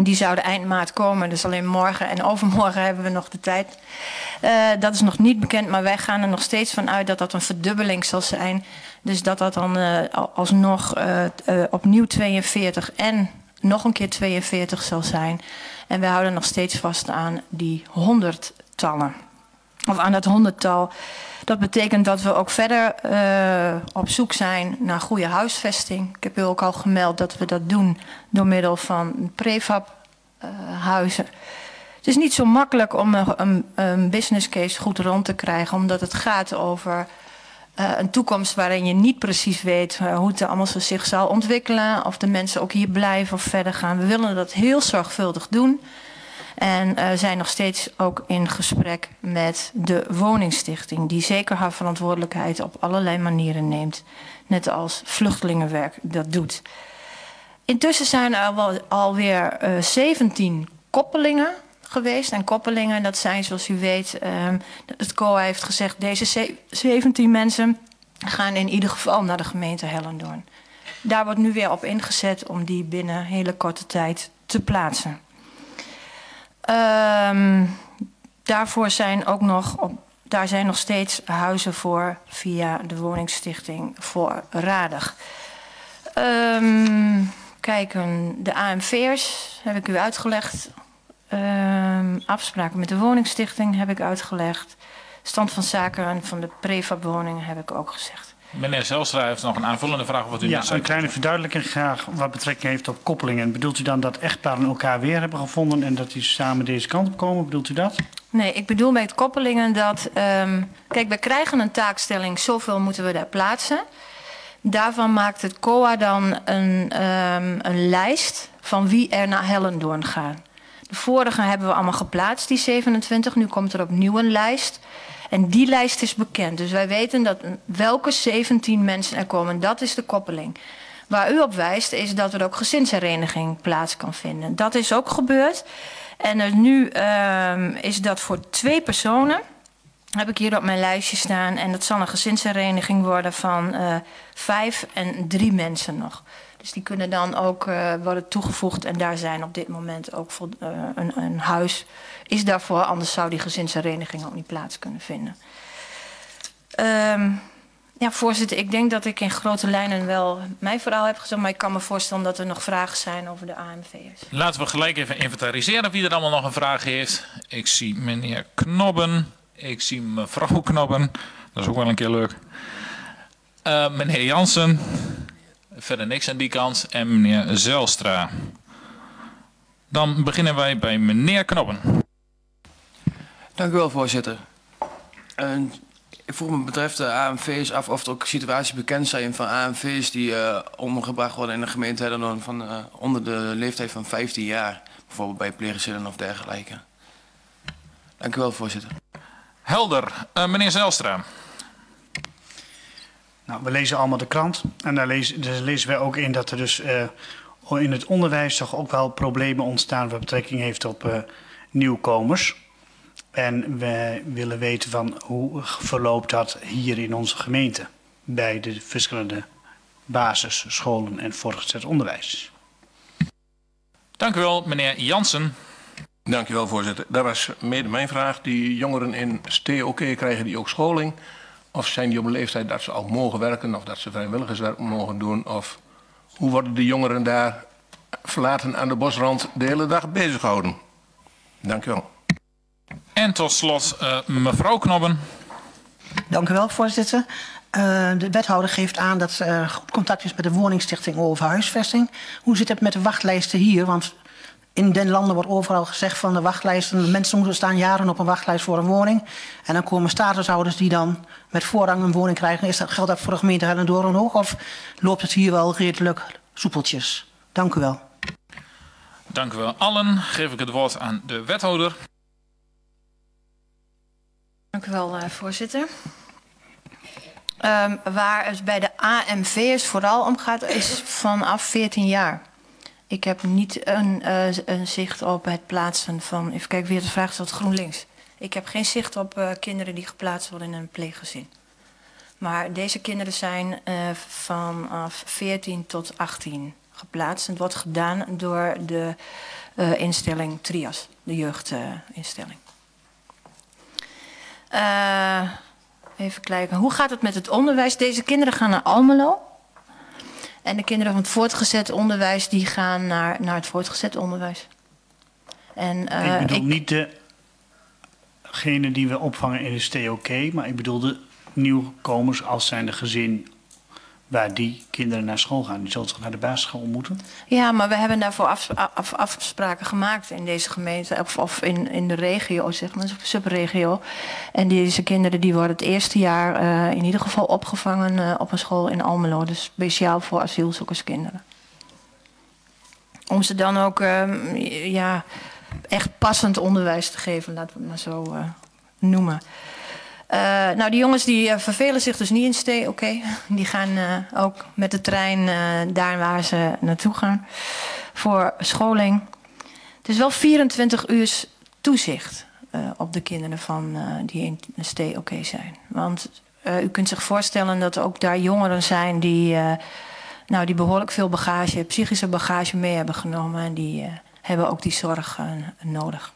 Die zouden eind maart komen, dus alleen morgen en overmorgen hebben we nog de tijd. Uh, dat is nog niet bekend, maar wij gaan er nog steeds van uit dat dat een verdubbeling zal zijn. Dus dat dat dan uh, alsnog uh, uh, opnieuw tweeënveertig en nog een keer tweeënveertig zal zijn. En wij houden nog steeds vast aan die honderdtallen. Of aan dat honderdtal. Dat betekent dat we ook verder uh, op zoek zijn naar goede huisvesting. Ik heb u ook al gemeld dat we dat doen door middel van prefab-huizen. Uh, het is niet zo makkelijk om een, een, een business case goed rond te krijgen, omdat het gaat over uh, een toekomst waarin je niet precies weet uh, hoe het allemaal zich zal ontwikkelen. Of de mensen ook hier blijven of verder gaan. We willen dat heel zorgvuldig doen. En uh, zijn nog steeds ook in gesprek met de woningstichting, die zeker haar verantwoordelijkheid op allerlei manieren neemt. Net als vluchtelingenwerk dat doet. Intussen zijn er al, alweer uh, zeventien koppelingen geweest. En koppelingen, dat zijn zoals u weet, uh, het C O A heeft gezegd, deze zeventien mensen gaan in ieder geval naar de gemeente Hellendoorn. Daar wordt nu weer op ingezet om die binnen hele korte tijd te plaatsen. Um, daarvoor zijn ook nog, op, daar zijn nog steeds huizen voor via de woningstichting voorradig. Um, kijken, de A M V'ers heb ik u uitgelegd. Um, afspraken met de woningstichting heb ik uitgelegd. Stand van zaken van de prefabwoningen heb ik ook gezegd. Meneer Zijlstra heeft nog een aanvullende vraag. Wat u ja, net zei. Een kleine verduidelijking graag wat betrekking heeft op koppelingen. Bedoelt u dan dat echtparen elkaar weer hebben gevonden en dat die samen deze kant op komen? Bedoelt u dat? Nee, ik bedoel met koppelingen dat... Um, kijk, we krijgen een taakstelling, zoveel moeten we daar plaatsen. Daarvan maakt het C O A dan een, um, een lijst van wie er naar Hellendoorn gaan. De vorige hebben we allemaal geplaatst, die zevenentwintig. Nu komt er opnieuw een lijst. En die lijst is bekend. Dus wij weten dat welke zeventien mensen er komen. Dat is de koppeling. Waar u op wijst is dat er ook gezinshereniging plaats kan vinden. Dat is ook gebeurd. En er nu um, is dat voor twee personen. Heb ik hier op mijn lijstje staan. En dat zal een gezinshereniging worden van uh, vijf en drie mensen nog. Dus die kunnen dan ook uh, worden toegevoegd. En daar zijn op dit moment ook voor, uh, een, een huis is daarvoor. Anders zou die gezinshereniging ook niet plaats kunnen vinden. Um, ja, voorzitter, ik denk dat ik in grote lijnen wel mijn verhaal heb gezegd. Maar ik kan me voorstellen dat er nog vragen zijn over de A M V'ers. Laten we gelijk even inventariseren wie er allemaal nog een vraag heeft. Ik zie meneer Knobben. Ik zie mevrouw Knobben. Dat is ook wel een keer leuk. Uh, meneer Jansen. Verder niks aan die kant. En meneer Zijlstra. Dan beginnen wij bij meneer Knobben. Dank u wel, voorzitter. Uh, ik vroeg me betreft de A M V's af of er ook situaties bekend zijn van A M V's die uh, ondergebracht worden in de gemeente Hellendoorn van uh, onder de leeftijd van vijftien jaar. Bijvoorbeeld bij pleeggezinnen of dergelijke. Dank u wel, voorzitter. Helder. Uh, meneer Zijlstra. Nou, we lezen allemaal de krant en daar lezen, daar lezen wij ook in dat er dus uh, in het onderwijs toch ook wel problemen ontstaan wat betrekking heeft op uh, nieuwkomers. En we willen weten van hoe verloopt dat hier in onze gemeente bij de verschillende basisscholen en voortgezet onderwijs. Dank u wel, meneer Jansen. Dank u wel, voorzitter. Dat was mede mijn vraag. Die jongeren in S T O K krijgen die ook scholing? Of zijn die op een leeftijd dat ze al mogen werken of dat ze vrijwilligerswerk mogen doen? Of hoe worden de jongeren daar verlaten aan de bosrand de hele dag bezig gehouden? Dank u wel. En tot slot uh, mevrouw Knobben. Dank u wel, voorzitter. Uh, de wethouder geeft aan dat er goed contact is met de woningstichting over huisvesting. Hoe zit het met de wachtlijsten hier? Want in den landen wordt overal gezegd van de wachtlijsten. Mensen moeten staan jaren op een wachtlijst voor een woning. En dan komen statushouders die dan met voorrang een woning krijgen. Is dat, geldt dat voor de gemeente Hellendoorn ook? Of loopt het hier wel redelijk soepeltjes? Dank u wel. Dank u wel allen. Geef ik het woord aan de wethouder. Dank u wel, uh, voorzitter. Um, waar het bij de A M V'ers vooral om gaat is vanaf veertien jaar. Ik heb niet een, uh, een zicht op het plaatsen van... Even kijken wie het vraag stelt, GroenLinks. Ik heb geen zicht op uh, kinderen die geplaatst worden in een pleeggezin. Maar deze kinderen zijn uh, vanaf veertien tot achttien geplaatst. Het wordt gedaan door de uh, instelling Trias, de jeugdinstelling. Uh, uh, even kijken, hoe gaat het met het onderwijs? Deze kinderen gaan naar Almelo. En de kinderen van het voortgezet onderwijs die gaan naar, naar het voortgezet onderwijs. En, uh, ik bedoel ik, niet degene die we opvangen in de T O K, maar ik bedoel de nieuwkomers als zijnde gezin waar die kinderen naar school gaan. Die zullen toch naar de basisschool moeten? Ja, maar we hebben daarvoor af, af, afspraken gemaakt in deze gemeente of, of in, in de regio, zeg maar, subregio. En deze kinderen die worden het eerste jaar uh, in ieder geval opgevangen uh, op een school in Almelo. Dus speciaal voor asielzoekerskinderen. Om ze dan ook uh, ja, echt passend onderwijs te geven, laten we het maar zo uh, noemen. Uh, nou, die jongens die uh, vervelen zich dus niet in Stee, oké. Okay. Die gaan uh, ook met de trein uh, daar waar ze naartoe gaan voor scholing. Het is wel vierentwintig uur toezicht uh, op de kinderen van, uh, die in Stee oké okay zijn. Want uh, u kunt zich voorstellen dat ook daar jongeren zijn die, uh, nou, die behoorlijk veel bagage, psychische bagage mee hebben genomen. En die uh, hebben ook die zorg uh, nodig.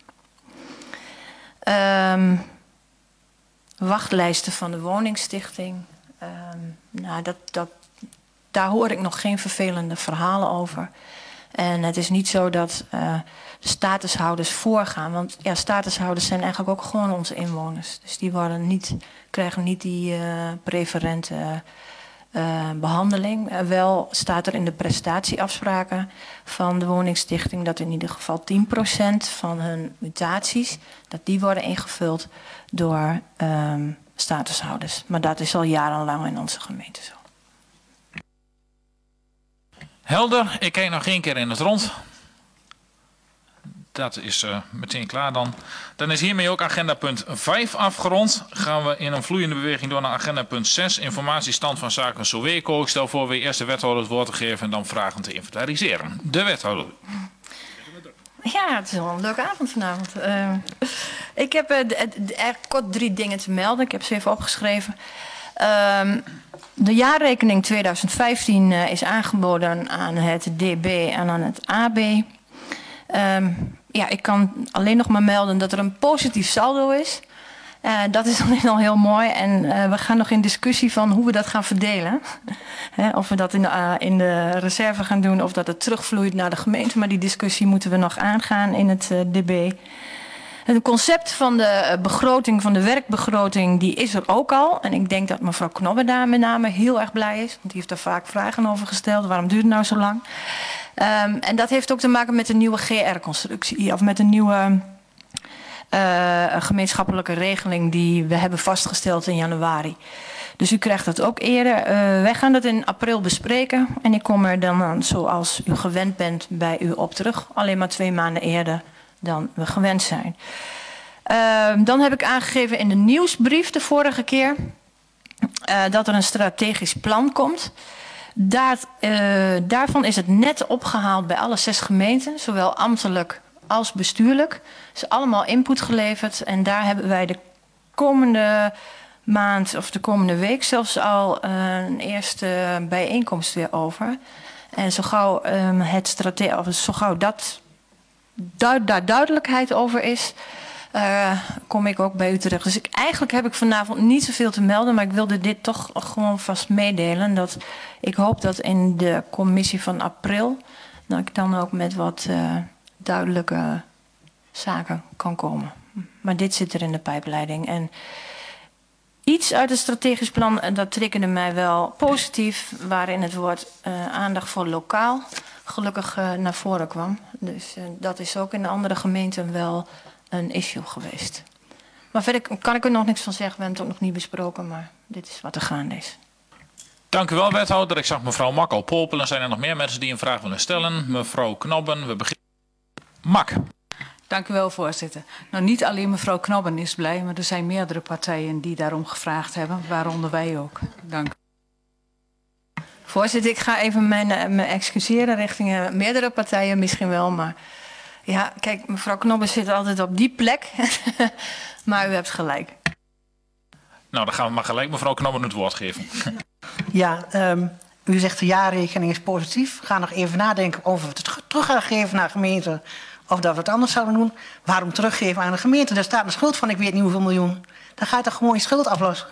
Um, Wachtlijsten van de woningstichting. Um, nou, dat, dat, daar hoor ik nog geen vervelende verhalen over. En het is niet zo dat uh, de statushouders voorgaan. Want ja, statushouders zijn eigenlijk ook gewoon onze inwoners. Dus die worden niet, krijgen niet die uh, preferente uh, behandeling. Uh, wel staat er in de prestatieafspraken van de woningstichting dat in ieder geval tien procent van hun mutaties, dat die worden ingevuld door um, statushouders. Maar dat is al jarenlang in onze gemeente zo. Helder, ik kijk nog één keer in het rond. Dat is uh, meteen klaar dan. Dan is hiermee ook agenda punt vijf afgerond. Gaan we in een vloeiende beweging door naar agenda punt zes. Informatiestand van zaken Soweco. Ik stel voor weer eerst de wethouder het woord te geven en dan vragen te inventariseren. De wethouder. Ja, het is wel een leuke avond vanavond. Uh, ik heb uh, er kort drie dingen te melden. Ik heb ze even opgeschreven. Uh, de jaarrekening tweeduizend vijftien uh, is aangeboden aan het D B en aan het A B. Um, ja, ik kan alleen nog maar melden dat er een positief saldo is. Uh, dat is alleen al heel mooi. En uh, we gaan nog in discussie van hoe we dat gaan verdelen. He, of we dat in de, uh, in de reserve gaan doen of dat het terugvloeit naar de gemeente. Maar die discussie moeten we nog aangaan in het uh, D B. Het concept van de begroting, van de werkbegroting, die is er ook al. En ik denk dat mevrouw Knobbe daar met name heel erg blij is. Want die heeft daar vaak vragen over gesteld. Waarom duurt het nou zo lang? Um, en dat heeft ook te maken met de nieuwe G R-constructie. Of met de nieuwe uh, gemeenschappelijke regeling die we hebben vastgesteld in januari. Dus u krijgt dat ook eerder. Uh, wij gaan dat in april bespreken. En ik kom er dan aan, zoals u gewend bent, bij u op terug. Alleen maar twee maanden eerder dan we gewend zijn. Uh, dan heb ik aangegeven in de nieuwsbrief de vorige keer uh, dat er een strategisch plan komt. Daar, uh, daarvan is het net opgehaald bij alle zes gemeenten, zowel ambtelijk als bestuurlijk. Er is allemaal input geleverd en daar hebben wij de komende maand of de komende week zelfs al uh, een eerste bijeenkomst weer over. En zo gauw, um, het strate- of zo gauw dat du- daar duidelijkheid over is, Uh, kom ik ook bij u terecht. Dus ik, eigenlijk heb ik vanavond niet zoveel te melden, maar ik wilde dit toch gewoon vast meedelen. Dat ik hoop dat in de commissie van april, dat ik dan ook met wat uh, duidelijke zaken kan komen. Maar dit zit er in de pijpleiding. En iets uit het strategisch plan, dat triggerde mij wel positief, waarin het woord uh, aandacht voor lokaal gelukkig uh, naar voren kwam. Dus uh, dat is ook in de andere gemeenten wel een issue geweest. Maar verder kan ik er nog niks van zeggen. We hebben het ook nog niet besproken, maar dit is wat er gaande is. Dank u wel, wethouder. Ik zag mevrouw Mak al popelen. Zijn er nog meer mensen die een vraag willen stellen? Mevrouw Knobben, we beginnen. Mak. Dank u wel, voorzitter. Nou, niet alleen mevrouw Knobben is blij, maar er zijn meerdere partijen die daarom gevraagd hebben, waaronder wij ook. Dank u. Voorzitter, ik ga even mijn, mijn excuseren richting uh, meerdere partijen misschien wel, maar ja, kijk, mevrouw Knobben zit altijd op die plek, maar u hebt gelijk. Nou, dan gaan we maar gelijk mevrouw Knobben het woord geven. Ja, um, U zegt de jaarrekening is positief. Ga nog even nadenken of we het terug gaan geven naar de gemeente. Of dat we het anders zouden doen. Waarom teruggeven aan de gemeente? Er staat een schuld van ik weet niet hoeveel miljoen. Dan ga je toch gewoon je schuld aflossen.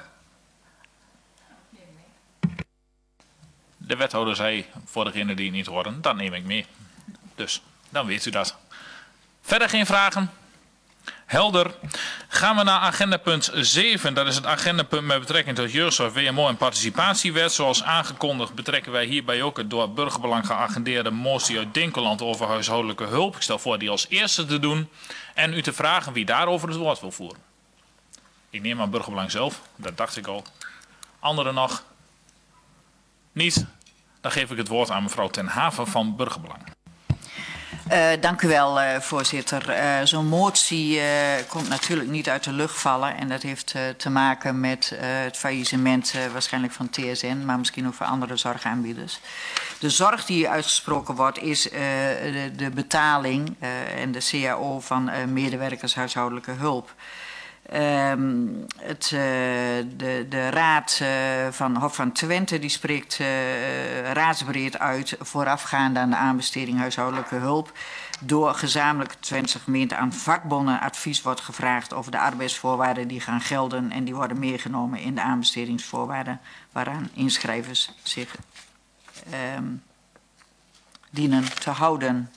De wethouder zei, voor degenen die het niet horen, dat neem ik mee. Dus, dan weet u dat. Verder geen vragen? Helder. Gaan we naar agendapunt zeven. Dat is het agendapunt met betrekking tot jeugdzorg, W M O en participatiewet. Zoals aangekondigd betrekken wij hierbij ook het door Burgerbelang geagendeerde motie uit Dinkeland over huishoudelijke hulp. Ik stel voor die als eerste te doen en u te vragen wie daarover het woord wil voeren. Ik neem aan Burgerbelang zelf, dat dacht ik al. Anderen nog? Niet? Dan geef ik het woord aan mevrouw Ten Haven van Burgerbelang. Uh, dank u wel, uh, voorzitter. Uh, Zo'n motie uh, komt natuurlijk niet uit de lucht vallen. En dat heeft uh, te maken met uh, het faillissement uh, waarschijnlijk van T S N, maar misschien ook van andere zorgaanbieders. De zorg die uitgesproken wordt is uh, de, de betaling uh, en de C A O van uh, medewerkers huishoudelijke hulp. Um, het, uh, de, de raad uh, van Hof van Twente die spreekt uh, raadsbreed uit voorafgaande aan de aanbesteding huishoudelijke hulp. Door gezamenlijke Twentse gemeente aan vakbonden advies wordt gevraagd over de arbeidsvoorwaarden die gaan gelden en die worden meegenomen in de aanbestedingsvoorwaarden waaraan inschrijvers zich um, dienen te houden.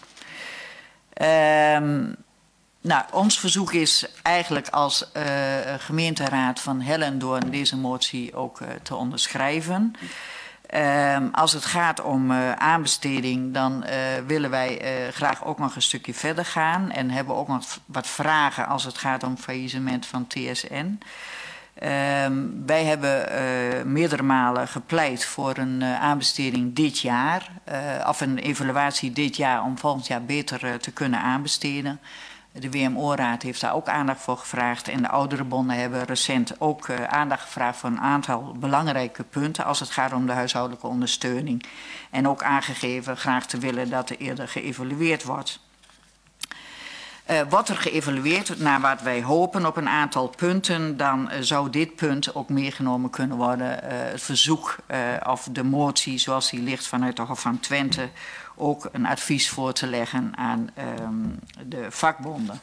Um, Nou, ons verzoek is eigenlijk als uh, gemeenteraad van Hellendoorn deze motie ook uh, te onderschrijven. Uh, als het gaat om uh, aanbesteding, dan uh, willen wij uh, graag ook nog een stukje verder gaan. En hebben ook nog wat vragen als het gaat om faillissement van T S N. Uh, wij hebben uh, meerdere malen gepleit voor een uh, aanbesteding dit jaar. Uh, of een evaluatie dit jaar om volgend jaar beter uh, te kunnen aanbesteden. De W M O-raad heeft daar ook aandacht voor gevraagd. En de ouderenbonden hebben recent ook uh, aandacht gevraagd voor een aantal belangrijke punten als het gaat om de huishoudelijke ondersteuning. En ook aangegeven graag te willen dat er eerder geëvalueerd wordt. Uh, wordt er geëvalueerd naar wat wij hopen op een aantal punten, dan uh, zou dit punt ook meegenomen kunnen worden. Uh, het verzoek uh, of de motie zoals die ligt vanuit de Hof van Twente ook een advies voor te leggen aan um, de vakbonden.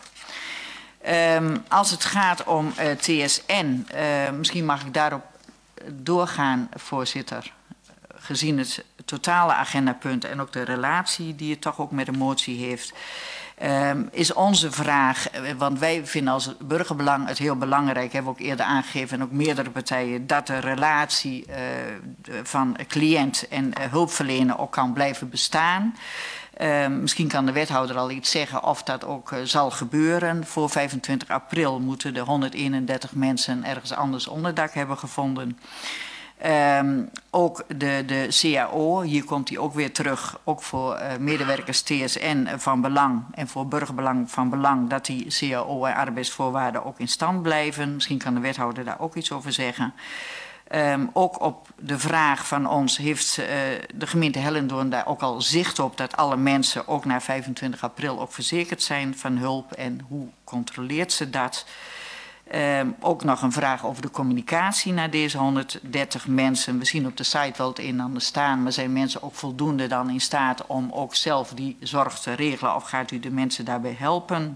Um, als het gaat om uh, T S N, uh, misschien mag ik daarop doorgaan, voorzitter, gezien het totale agendapunt en ook de relatie die het toch ook met de motie heeft. Um, is onze vraag, want wij vinden als Burgerbelang het heel belangrijk, hebben we ook eerder aangegeven en ook meerdere partijen, dat de relatie uh, van cliënt en uh, hulpverlener ook kan blijven bestaan. Uh, misschien kan de wethouder al iets zeggen of dat ook uh, zal gebeuren. Voor vijfentwintig april moeten de honderdeenendertig mensen ergens anders onderdak hebben gevonden. Um, ook de, de C A O, hier komt hij ook weer terug, ook voor uh, medewerkers T S N van belang en voor burgerbelang van belang dat die C A O en arbeidsvoorwaarden ook in stand blijven. Misschien kan de wethouder daar ook iets over zeggen. Um, ook op de vraag van ons heeft uh, de gemeente Hellendoorn daar ook al zicht op dat alle mensen ook na vijfentwintig april ook verzekerd zijn van hulp en hoe controleert ze dat? Um, ook nog een vraag over de communicatie naar deze honderddertig mensen. We zien op de site wel het een en ander staan, maar zijn mensen ook voldoende dan in staat om ook zelf die zorg te regelen of gaat u de mensen daarbij helpen?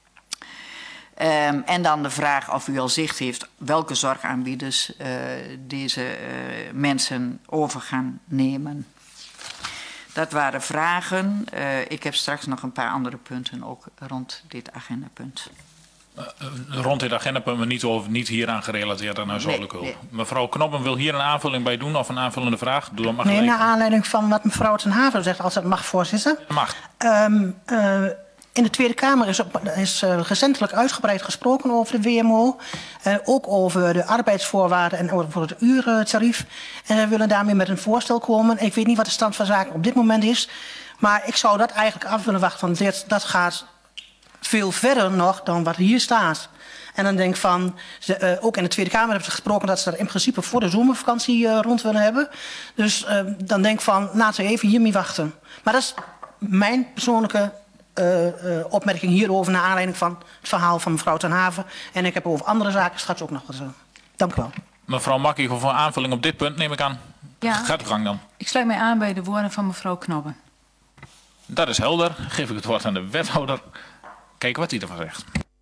Um, en dan de vraag of u al zicht heeft welke zorgaanbieders uh, deze uh, mensen over gaan nemen. Dat waren vragen. Uh, ik heb straks nog een paar andere punten ook rond dit agendapunt. Uh, rond dit agendapunt, maar niet, over, niet hieraan gerelateerd aan huishoudelijke hulp. Nee, nee. Mevrouw Knoppen wil hier een aanvulling bij doen of een aanvullende vraag? Doe dat maar nee, gelijk. naar aanleiding van wat mevrouw Ten Haven zegt, als dat mag, voorzitter. Mag. Um, uh, in de Tweede Kamer is, op, is uh, recentelijk uitgebreid gesproken over de W M O. Uh, ook over de arbeidsvoorwaarden en over het uurtarief. En we willen daarmee met een voorstel komen. Ik weet niet wat de stand van zaken op dit moment is. Maar ik zou dat eigenlijk af willen wachten. Want dit, dat gaat veel verder nog dan wat hier staat. En dan denk ik van, ze, uh, ook in de Tweede Kamer hebben ze gesproken dat ze dat in principe voor de zomervakantie uh, rond willen hebben. Dus uh, dan denk ik van, laten we even hiermee wachten. Maar dat is mijn persoonlijke uh, uh, opmerking hierover naar aanleiding van het verhaal van mevrouw Ten Haven. En ik heb over andere zaken straks ook nog wat. Uh, dank u wel. Mevrouw Makkie, voor een aanvulling op dit punt neem ik aan. Ja, Gaat uw gang dan. ik sluit mij aan bij de woorden van mevrouw Knobben. Dat is helder. Geef ik het woord aan de wethouder. Kijken wat hij ervan zegt.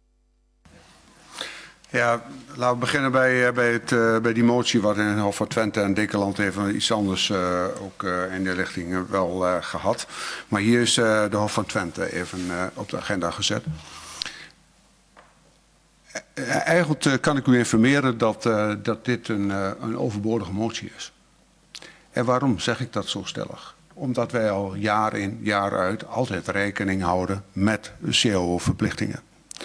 Ja, laten we beginnen bij, bij, het, uh, bij die motie wat in Hof van Twente en Dekkeland even iets anders uh, ook uh, in de richting uh, wel uh, gehad. Maar hier is uh, de Hof van Twente even uh, op de agenda gezet. Uh, eigenlijk uh, kan ik u informeren dat, uh, dat dit een, uh, een overbodige motie is. En waarom zeg ik dat zo stellig? Omdat wij al jaar in, jaar uit altijd rekening houden met C A O-verplichtingen.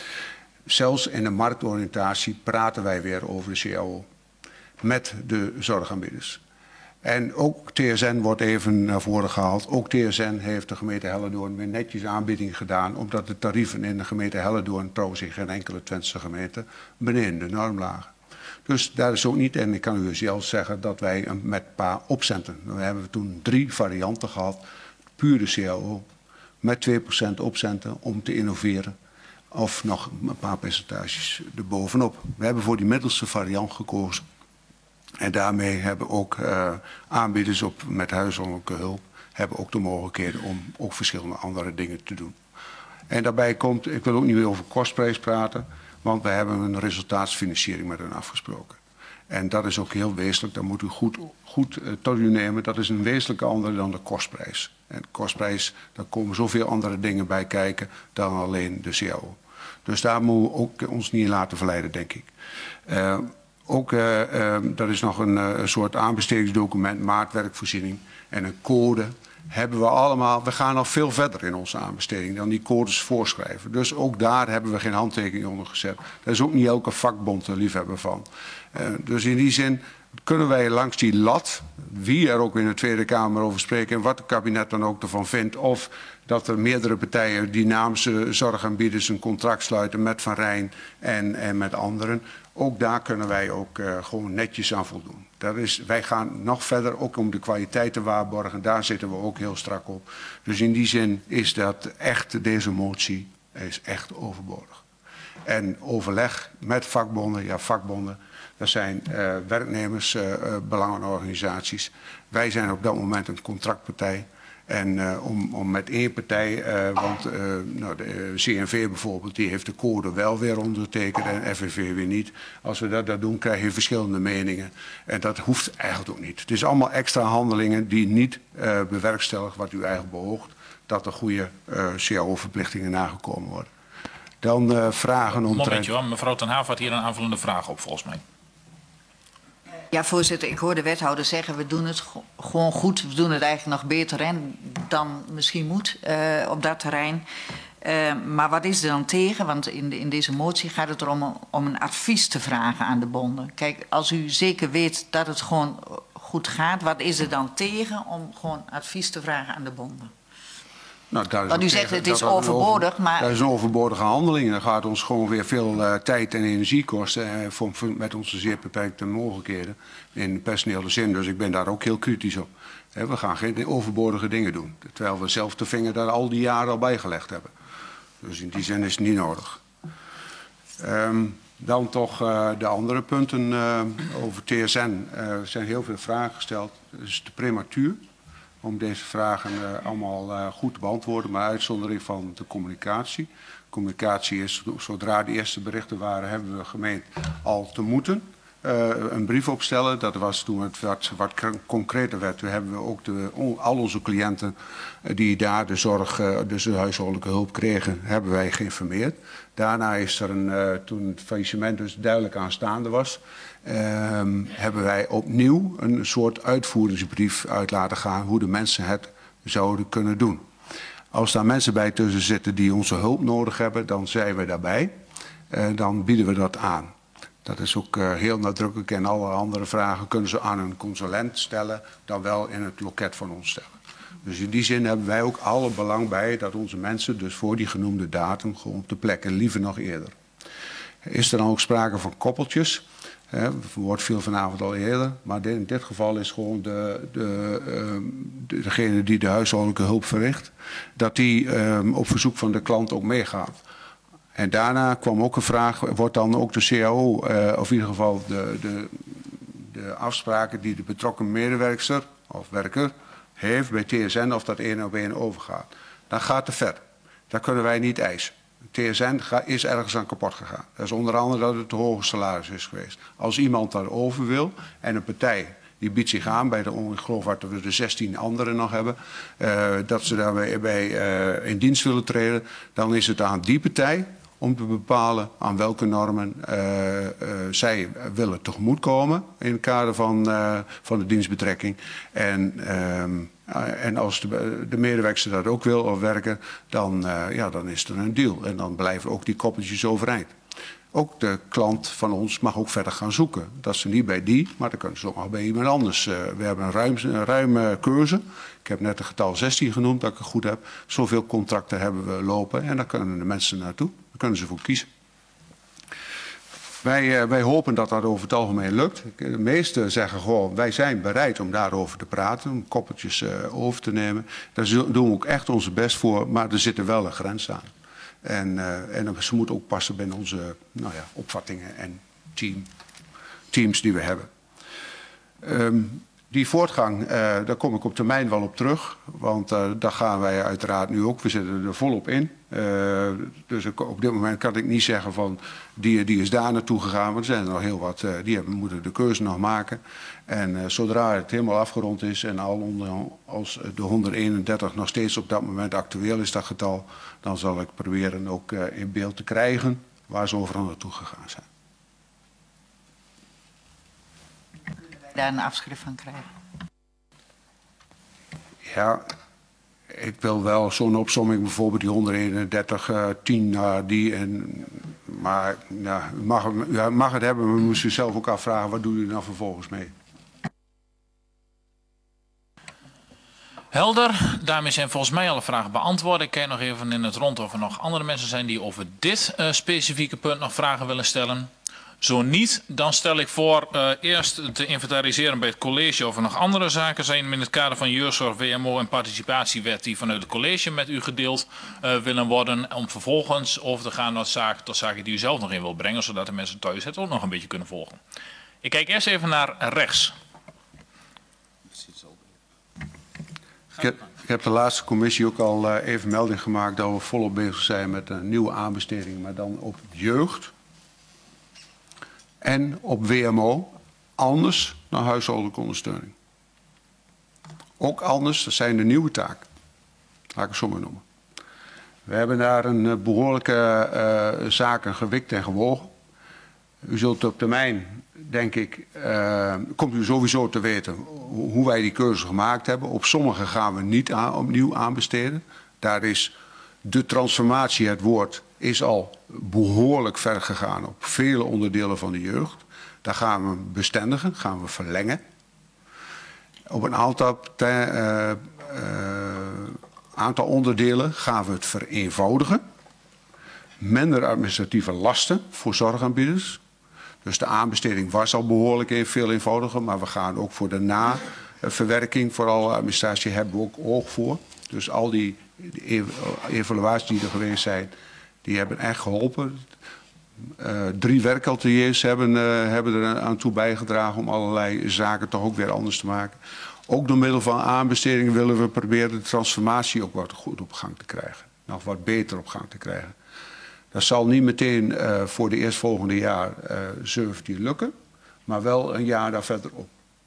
Zelfs in de marktoriëntatie praten wij weer over de C A O met de zorgaanbieders. En ook T S N wordt even naar voren gehaald. Ook T S N heeft de gemeente Hellendoorn weer netjes aanbieding gedaan, omdat de tarieven in de gemeente Hellendoorn, trouwens in geen enkele Twentse gemeente, beneden de norm lagen. Dus daar is ook niet, en ik kan u zelf zeggen dat wij met een paar opcenten, we hebben toen drie varianten gehad, puur de C A O, met twee procent opcenten om te innoveren. Of nog een paar percentages erbovenop. We hebben voor die middelste variant gekozen. En daarmee hebben ook uh, aanbieders op, met huishoudelijke hulp hebben ook de mogelijkheden om ook verschillende andere dingen te doen. En daarbij komt, ik wil ook niet meer over kostprijs praten, want we hebben een resultaatsfinanciering met hen afgesproken. En dat is ook heel wezenlijk, dat moet u goed, goed uh, tot u nemen. Dat is een wezenlijke andere dan de kostprijs. En de kostprijs, daar komen zoveel andere dingen bij kijken dan alleen de C A O. Dus daar moeten we ook ons niet laten verleiden, denk ik. Uh, ook, uh, uh, dat is nog een, uh, een soort aanbestedingsdocument, maatwerkvoorziening en een code. Hebben we allemaal, we gaan nog veel verder in onze aanbesteding dan die codes voorschrijven. Dus ook daar hebben we geen handtekening onder gezet. Daar is ook niet elke vakbond een liefhebber van. Uh, dus in die zin kunnen wij langs die lat, wie er ook in de Tweede Kamer over spreken en wat het kabinet dan ook ervan vindt, of dat er meerdere partijen die namens de zorgaanbieders een contract sluiten met Van Rijn en, en met anderen. Ook daar kunnen wij ook uh, gewoon netjes aan voldoen. Dat is, wij gaan nog verder, ook om de kwaliteit te waarborgen. Daar zitten we ook heel strak op. Dus in die zin is dat echt, deze motie is echt overbodig. En overleg met vakbonden, ja vakbonden, dat zijn uh, werknemers, uh, uh, belangenorganisaties. Wij zijn op dat moment een contractpartij. En uh, om, om met één partij, uh, want uh, nou, de uh, C N V bijvoorbeeld, die heeft de code wel weer ondertekend en F N V weer niet. Als we dat, dat doen, krijg je verschillende meningen. En dat hoeft eigenlijk ook niet. Het is allemaal extra handelingen die niet uh, bewerkstelligen wat u eigenlijk beoogt, dat er goede uh, C A O-verplichtingen nagekomen worden. Dan uh, vragen om... Momentje hoor, mevrouw Ten Haaf had hier een aanvullende vraag op volgens mij. Ja, voorzitter, ik hoor de wethouder zeggen, we doen het gewoon goed. We doen het eigenlijk nog beter hè, dan misschien moet uh, op dat terrein. Uh, maar wat is er dan tegen? Want in, de, in deze motie gaat het erom om een advies te vragen aan de bonden. Kijk, als u zeker weet dat het gewoon goed gaat, wat is er dan tegen om gewoon advies te vragen aan de bonden? Nou, Want u zegt het is overbodig, maar... Dat is een overbodige handeling. Dat gaat ons gewoon weer veel uh, tijd en energie kosten. Uh, voor, voor, met onze zeer beperkte mogelijkheden in personele zin. Dus ik ben daar ook heel kritisch op. He, we gaan geen overbodige dingen doen. Terwijl we zelf de vinger daar al die jaren al bij gelegd hebben. Dus in die zin is het niet nodig. Um, dan toch uh, de andere punten uh, over T S N. Uh, er zijn heel veel vragen gesteld. Het is te prematuur om deze vragen uh, allemaal uh, goed te beantwoorden, maar uitzondering van de communicatie. Communicatie is, zodra de eerste berichten waren, hebben we gemeend al te moeten uh, een brief opstellen. Dat was toen het wat, wat concreter werd. Toen hebben we ook de, al onze cliënten uh, die daar de zorg, uh, dus de huishoudelijke hulp kregen, hebben wij geïnformeerd. Daarna is er een, uh, toen het faillissement dus duidelijk aanstaande was, Uh, hebben wij opnieuw een soort uitvoeringsbrief uit laten gaan hoe de mensen het zouden kunnen doen. Als daar mensen bij tussen zitten die onze hulp nodig hebben, dan zijn we daarbij. Uh, dan bieden we dat aan. Dat is ook uh, heel nadrukkelijk en alle andere vragen kunnen ze aan een consulent stellen, dan wel in het loket van ons stellen. Dus in die zin hebben wij ook alle belang bij dat onze mensen dus voor die genoemde datum gewoon te plekken, liever nog eerder. Is er dan ook sprake van koppeltjes? Er wordt veel vanavond al eerder, maar in dit geval is gewoon de, de, uh, degene die de huishoudelijke hulp verricht, dat die uh, op verzoek van de klant ook meegaat. En daarna kwam ook een vraag, wordt dan ook de C A O, uh, of in ieder geval de, de, de afspraken die de betrokken medewerkster of werker heeft bij T S N, of dat één op één overgaat. Dan gaat te ver. Dat kunnen wij niet eisen. T S N is ergens aan kapot gegaan. Dat is onder andere dat het te hoge salaris is geweest. Als iemand daarover wil en een partij die biedt zich aan bij de, ik geloof dat we de zestien anderen nog hebben, uh, dat ze daarbij bij, uh, in dienst willen treden, dan is het aan die partij om te bepalen aan welke normen uh, uh, zij willen tegemoetkomen in het kader van, uh, van de dienstbetrekking. En, uh, uh, en als de, de medewerker dat ook wil of werken, dan, uh, ja, dan is er een deal. En dan blijven ook die koppeltjes overeind. Ook de klant van ons mag ook verder gaan zoeken. Dat ze niet bij die, maar dan kunnen ze ook nog bij iemand anders. Uh, we hebben een, ruim, een ruime keuze. Ik heb net het getal zestien genoemd, dat ik het goed heb. Zoveel contracten hebben we lopen en daar kunnen de mensen naartoe. Daar kunnen ze voor kiezen. Wij, uh, wij hopen dat dat over het algemeen lukt. De meesten zeggen gewoon, wij zijn bereid om daarover te praten, om koppeltjes uh, over te nemen. Daar doen we ook echt onze best voor, maar er zit er wel een grens aan. En, uh, en ze moeten ook passen binnen onze nou ja, opvattingen en team, teams die we hebben. Um, die voortgang, uh, daar kom ik op termijn wel op terug. Want uh, daar gaan wij uiteraard nu ook. We zitten er volop in. Uh, dus ik, op dit moment kan ik niet zeggen van die, die is daar naartoe gegaan. Want er zijn er nog heel wat. Uh, die hebben, moeten de keuze nog maken. En uh, zodra het helemaal afgerond is en al onder, als de honderdeenendertig nog steeds op dat moment actueel is, dat getal, dan zal ik proberen ook uh, in beeld te krijgen waar ze overal naartoe gegaan zijn. Daar een afschrift van krijgen? Ja, ik wil wel zo'n opsomming, bijvoorbeeld die honderdeenendertig, uh, tien naar uh, die. En, maar ja, u, mag, u mag het hebben, maar u moest u zelf ook afvragen, wat doe je dan vervolgens mee? Helder, daarmee zijn volgens mij alle vragen beantwoord. Ik kijk nog even in het rond of er nog andere mensen zijn die over dit uh, specifieke punt nog vragen willen stellen. Zo niet, dan stel ik voor uh, eerst te inventariseren bij het college of er nog andere zaken zijn in het kader van jeugdzorg, W M O en participatiewet die vanuit het college met u gedeeld uh, willen worden. Om vervolgens over te gaan naar zaken, tot zaken die u zelf nog in wil brengen, zodat de mensen thuis het ook nog een beetje kunnen volgen. Ik kijk eerst even naar rechts. Ik heb, ik heb de laatste commissie ook al uh, even melding gemaakt dat we volop bezig zijn met een nieuwe aanbesteding, maar dan op jeugd. En op W M O, anders dan huishoudelijke ondersteuning. Ook anders, dat zijn de nieuwe taken. Laat ik het zo maar noemen. We hebben daar een behoorlijke uh, zaken gewikt en gewogen. U zult op termijn, denk ik, uh, komt u sowieso te weten hoe wij die keuze gemaakt hebben. Op sommige gaan we niet aan, opnieuw aanbesteden. Daar is de transformatie, het woord, is al behoorlijk ver gegaan op vele onderdelen van de jeugd. Daar gaan we bestendigen, gaan we verlengen. Op een aantal, uh, uh, aantal onderdelen gaan we het vereenvoudigen. Minder administratieve lasten voor zorgaanbieders. Dus de aanbesteding was al behoorlijk veel eenvoudiger, maar we gaan ook voor de naverwerking, voor alle administratie, hebben we ook oog voor. Dus al die evaluaties die er geweest zijn, die hebben echt geholpen. Uh, drie werkateliers hebben, uh, hebben er aan toe bijgedragen om allerlei zaken toch ook weer anders te maken. Ook door middel van aanbestedingen willen we proberen de transformatie ook wat goed op gang te krijgen. Nog wat beter op gang te krijgen. Dat zal niet meteen uh, voor de eerstvolgende jaar uh, zeventien lukken, maar wel een jaar daar verderop.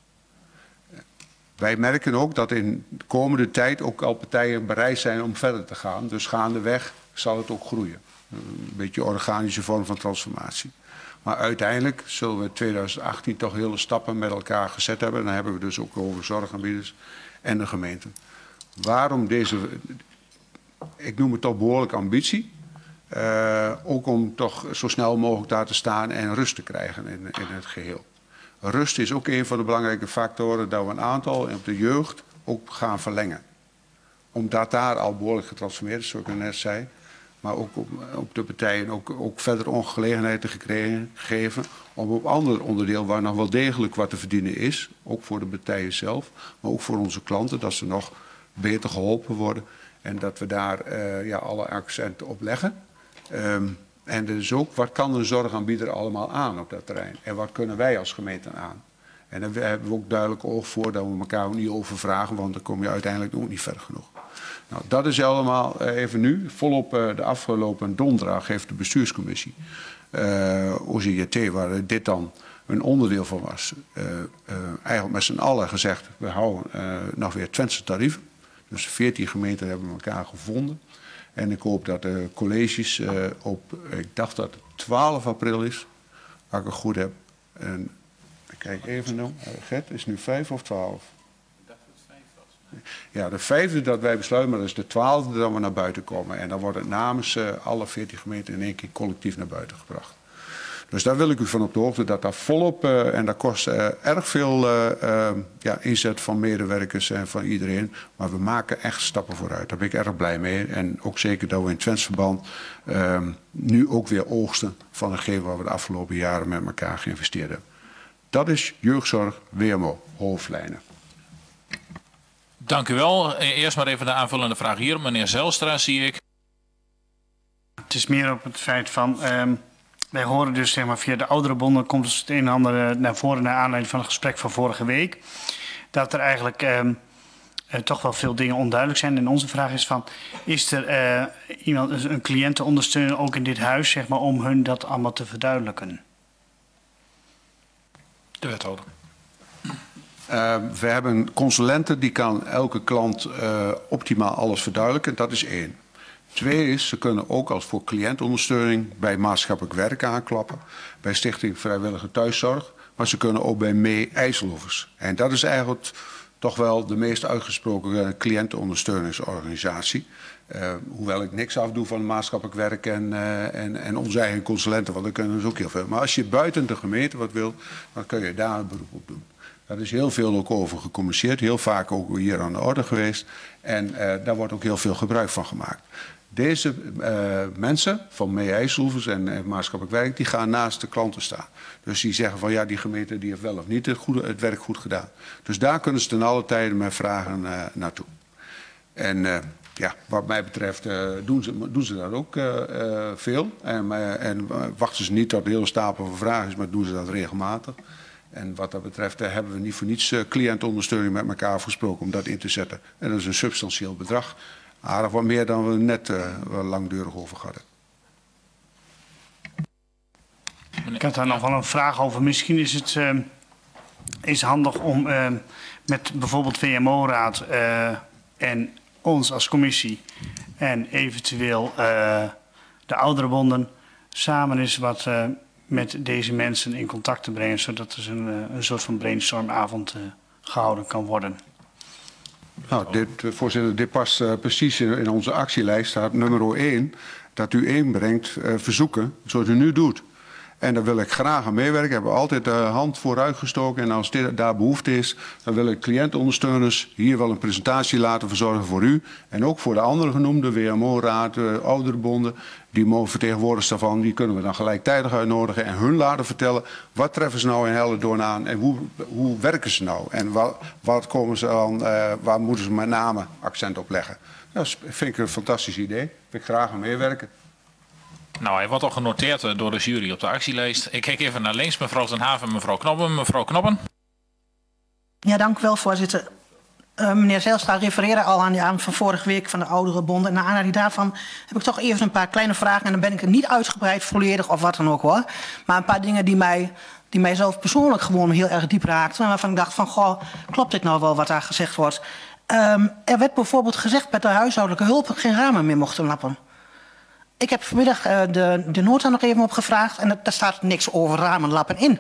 Wij merken ook dat in de komende tijd ook al partijen bereid zijn om verder te gaan. Dus gaandeweg zal het ook groeien. Een beetje een organische vorm van transformatie. Maar uiteindelijk zullen we in tweeduizend achttien toch hele stappen met elkaar gezet hebben. En dan hebben we dus ook over zorgaanbieders en de gemeente. Waarom deze, ik noem het toch behoorlijk ambitie. Uh, ook om toch zo snel mogelijk daar te staan en rust te krijgen in, in het geheel. Rust is ook een van de belangrijke factoren dat we een aantal op de jeugd ook gaan verlengen. Omdat daar al behoorlijk getransformeerd is, zoals ik net zei. Maar ook op, op de partijen ook, ook verder ongelegenheid te gekregen, geven. Om op ander onderdeel waar nog wel degelijk wat te verdienen is. Ook voor de partijen zelf, maar ook voor onze klanten. Dat ze nog beter geholpen worden. En dat we daar uh, ja, alle accenten op leggen. Um, en dus ook, wat kan een zorgaanbieder allemaal aan op dat terrein? En wat kunnen wij als gemeente aan? En daar hebben we ook duidelijk oog voor dat we elkaar ook niet overvragen, want dan kom je uiteindelijk ook niet ver genoeg. Nou, dat is allemaal even nu. Volop de afgelopen donderdag heeft de bestuurscommissie uh, O C J T, waar dit dan een onderdeel van was, uh, uh, eigenlijk met z'n allen gezegd, we houden uh, nog weer Twentse tarieven. Dus veertien gemeenten hebben elkaar gevonden. En ik hoop dat de colleges uh, op, ik dacht dat het twaalf april is, als ik het goed heb. En ik kijk even nog, Gert, is het nu vijf of twaalf? Ja, de vijfde dat wij besluiten, maar dat is de twaalfde dat we naar buiten komen. En dan wordt het namens uh, alle veertien gemeenten in één keer collectief naar buiten gebracht. Dus daar wil ik u van op de hoogte dat daar volop, uh, en dat kost uh, erg veel uh, uh, ja, inzet van medewerkers en van iedereen. Maar we maken echt stappen vooruit. Daar ben ik erg blij mee. En ook zeker dat we in Twents verband uh, nu ook weer oogsten van hetgeen waar we de afgelopen jaren met elkaar geïnvesteerd hebben. Dat is jeugdzorg W M O, hoofdlijnen. Dank u wel. Eerst maar even de aanvullende vraag hier. Meneer Zijlstra, zie ik. Het is meer op het feit van... Um, wij horen dus zeg maar, via de oudere bonden komt dus het een en ander naar voren... naar aanleiding van het gesprek van vorige week. Dat er eigenlijk um, uh, toch wel veel dingen onduidelijk zijn. En onze vraag is van... is er uh, iemand, een cliëntenondersteuner ook in dit huis... Zeg maar, om hun dat allemaal te verduidelijken? De wethouder. Uh, we hebben consulenten die kan elke klant uh, optimaal alles verduidelijken. Dat is één. Twee is, ze kunnen ook als voor cliëntondersteuning bij maatschappelijk werk aanklappen. Bij Stichting Vrijwillige Thuiszorg. Maar ze kunnen ook bij Mee IJsselhoevers. En dat is eigenlijk toch wel de meest uitgesproken cliëntenondersteuningsorganisatie. Uh, hoewel ik niks afdoe van maatschappelijk werk en, uh, en, en onze eigen consulenten. Want dan kunnen ze ook heel veel. Maar als je buiten de gemeente wat wil, dan kun je daar een beroep op doen. Daar is heel veel ook over gecommuniceerd. Heel vaak ook hier aan de orde geweest. En uh, daar wordt ook heel veel gebruik van gemaakt. Deze uh, mensen van Mee IJsselhoevers en uh, maatschappelijk werk, die gaan naast de klanten staan. Dus die zeggen van ja, die gemeente die heeft wel of niet het, goede, het werk goed gedaan. Dus daar kunnen ze ten alle tijde met vragen uh, naartoe. En uh, ja, wat mij betreft uh, doen, ze, doen ze dat ook uh, uh, veel. En, uh, en uh, wachten ze niet tot de hele stapel van vragen is, maar doen ze dat regelmatig. En wat dat betreft uh, hebben we niet voor niets uh, cliëntondersteuning met elkaar afgesproken om dat in te zetten. En dat is een substantieel bedrag. Aardig wat meer dan we net uh, langdurig over hadden. Ik had daar nog wel een vraag over. Misschien is het uh, is handig om uh, met bijvoorbeeld W M O-raad uh, en ons als commissie en eventueel uh, de ouderenbonden samen eens wat uh, met deze mensen in contact te brengen, zodat er een, uh, een soort van brainstormavond uh, gehouden kan worden. Nou, dit, voorzitter, dit past uh, precies in, in onze actielijst. Staat nummer één dat u inbrengt uh, verzoeken zoals u nu doet. En daar wil ik graag aan meewerken. We hebben altijd de hand vooruit gestoken. En als dit, daar behoefte is, dan wil ik cliëntondersteuners hier wel een presentatie laten verzorgen voor u. En ook voor de andere genoemde, W M O-raad, uh, ouderenbonden. Die mogen vertegenwoordigers daarvan, die kunnen we dan gelijktijdig uitnodigen. En hun laten vertellen, wat treffen ze nou in Hellendoorn aan en hoe, hoe werken ze nou? En wat, wat komen ze dan, uh, waar moeten ze met name accent op leggen? Dat vind ik een fantastisch idee. Daar wil ik graag aan meewerken. Nou, hij wordt al genoteerd door de jury op de actielijst. Ik kijk even naar links, mevrouw Ten Haven en mevrouw Knoppen. Mevrouw Knoppen. Ja, dank u wel, voorzitter. Uh, meneer Zijlstra refereerde al aan de avond van vorige week van de ouderenbonden. En naar aanleiding daarvan heb ik toch even een paar kleine vragen. En dan ben ik er niet uitgebreid, volledig of wat dan ook hoor. Maar een paar dingen die mij, die mij zelf persoonlijk gewoon heel erg diep raakten. En waarvan ik dacht van, goh, klopt dit nou wel wat daar gezegd wordt? Um, er werd bijvoorbeeld gezegd dat de huishoudelijke hulp geen ramen meer mochten lappen. Ik heb vanmiddag uh, de, de nota nog even opgevraagd en daar staat niks over ramenlappen in.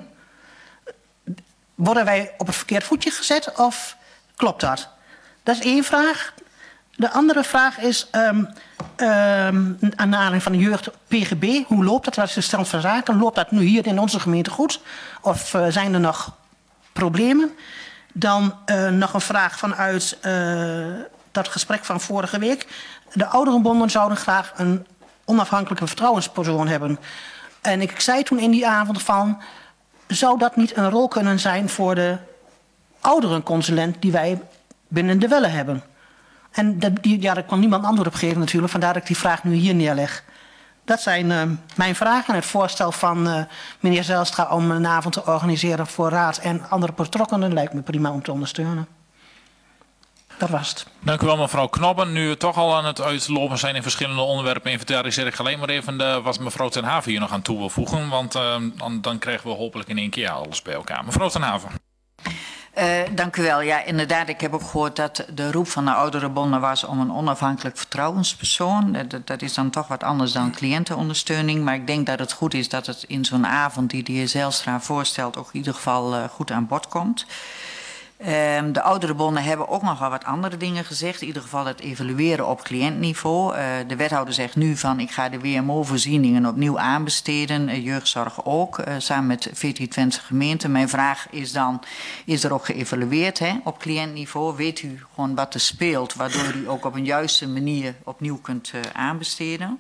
Worden wij op het verkeerd voetje gezet of klopt dat? Dat is één vraag. De andere vraag is, um, um, aan de aanleiding van de jeugd P G B, hoe loopt dat? Wat is de stand van zaken? Loopt dat nu hier in onze gemeente goed? Of uh, zijn er nog problemen? Dan uh, nog een vraag vanuit uh, dat gesprek van vorige week. De ouderenbonden zouden graag een onafhankelijke vertrouwenspersoon hebben. En ik zei toen in die avond van, zou dat niet een rol kunnen zijn voor de ouderenconsulent die wij binnen de Welle hebben? En dat, die, ja, daar kon niemand antwoord op geven natuurlijk, vandaar dat ik die vraag nu hier neerleg. Dat zijn uh, mijn vragen. Het voorstel van uh, meneer Zijlstra om een avond te organiseren voor raad en andere betrokkenen lijkt me prima om te ondersteunen. Dat was het. Dank u wel, mevrouw Knobben. Nu we toch al aan het uitlopen zijn in verschillende onderwerpen, inventariseer ik alleen maar even de, wat mevrouw Ten Haven hier nog aan toe wil voegen. Want uh, dan, dan krijgen we hopelijk in één keer alles bij elkaar. Mevrouw Ten Haven. Uh, dank u wel. Ja, inderdaad, ik heb ook gehoord dat de roep van de ouderenbonden was om een onafhankelijk vertrouwenspersoon. Dat, dat is dan toch wat anders dan cliëntenondersteuning. Maar ik denk dat het goed is dat het in zo'n avond die de heer Zijlstra voorstelt ook in ieder geval uh, goed aan bod komt. Um, de ouderenbonden hebben ook nog wel wat andere dingen gezegd. In ieder geval het evalueren op cliëntniveau. Uh, de wethouder zegt nu van ik ga de W M O-voorzieningen opnieuw aanbesteden. Uh, jeugdzorg ook, uh, samen met veertien Twentse gemeenten. Mijn vraag is dan, is er ook geëvalueerd hè, op cliëntniveau? Weet u gewoon wat er speelt, waardoor u ook op een juiste manier opnieuw kunt uh, aanbesteden?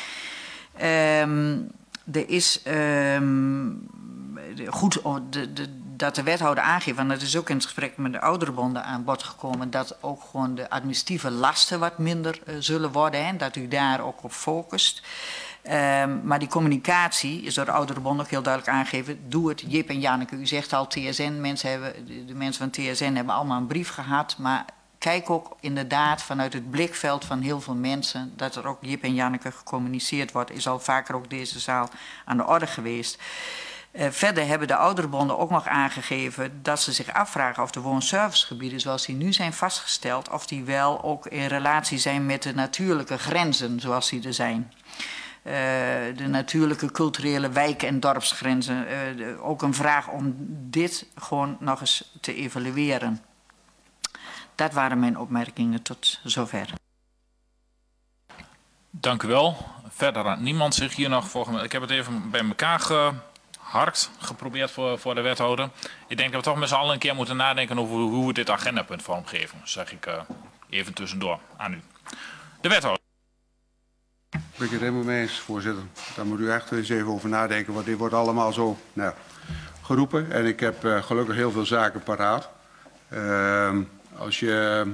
Um, er is um, goed... De, de, dat de wethouder aangeeft, want dat is ook in het gesprek met de ouderenbonden aan bod gekomen, dat ook gewoon de administratieve lasten wat minder uh, zullen worden en dat u daar ook op focust. Um, maar die communicatie is door de ouderenbonden ook heel duidelijk aangegeven. Doe het, Jip en Janneke. U zegt al T S N, mensen hebben, de, de mensen van T S N hebben allemaal een brief gehad, maar kijk ook inderdaad vanuit het blikveld van heel veel mensen dat er ook Jip en Janneke gecommuniceerd wordt. Is al vaker ook deze zaal aan de orde geweest. Uh, verder hebben de ouderenbonden ook nog aangegeven dat ze zich afvragen of de woonservicegebieden zoals die nu zijn vastgesteld, of die wel ook in relatie zijn met de natuurlijke grenzen zoals die er zijn. Uh, de natuurlijke culturele wijk- en dorpsgrenzen. Uh, de, ook een vraag om dit gewoon nog eens te evalueren. Dat waren mijn opmerkingen tot zover. Dank u wel. Verder had niemand zich hier nog voor. Ik heb het even bij elkaar ge... hard geprobeerd voor, voor de wethouder. Ik denk dat we toch met z'n allen een keer moeten nadenken over hoe we dit agendapunt vormgeven. Dat zeg ik uh, even tussendoor aan u. De wethouder. Ben ik het helemaal mee eens, voorzitter. Daar moet u echt eens even over nadenken, want dit wordt allemaal zo nou, geroepen. En ik heb uh, gelukkig heel veel zaken paraat. Uh, als je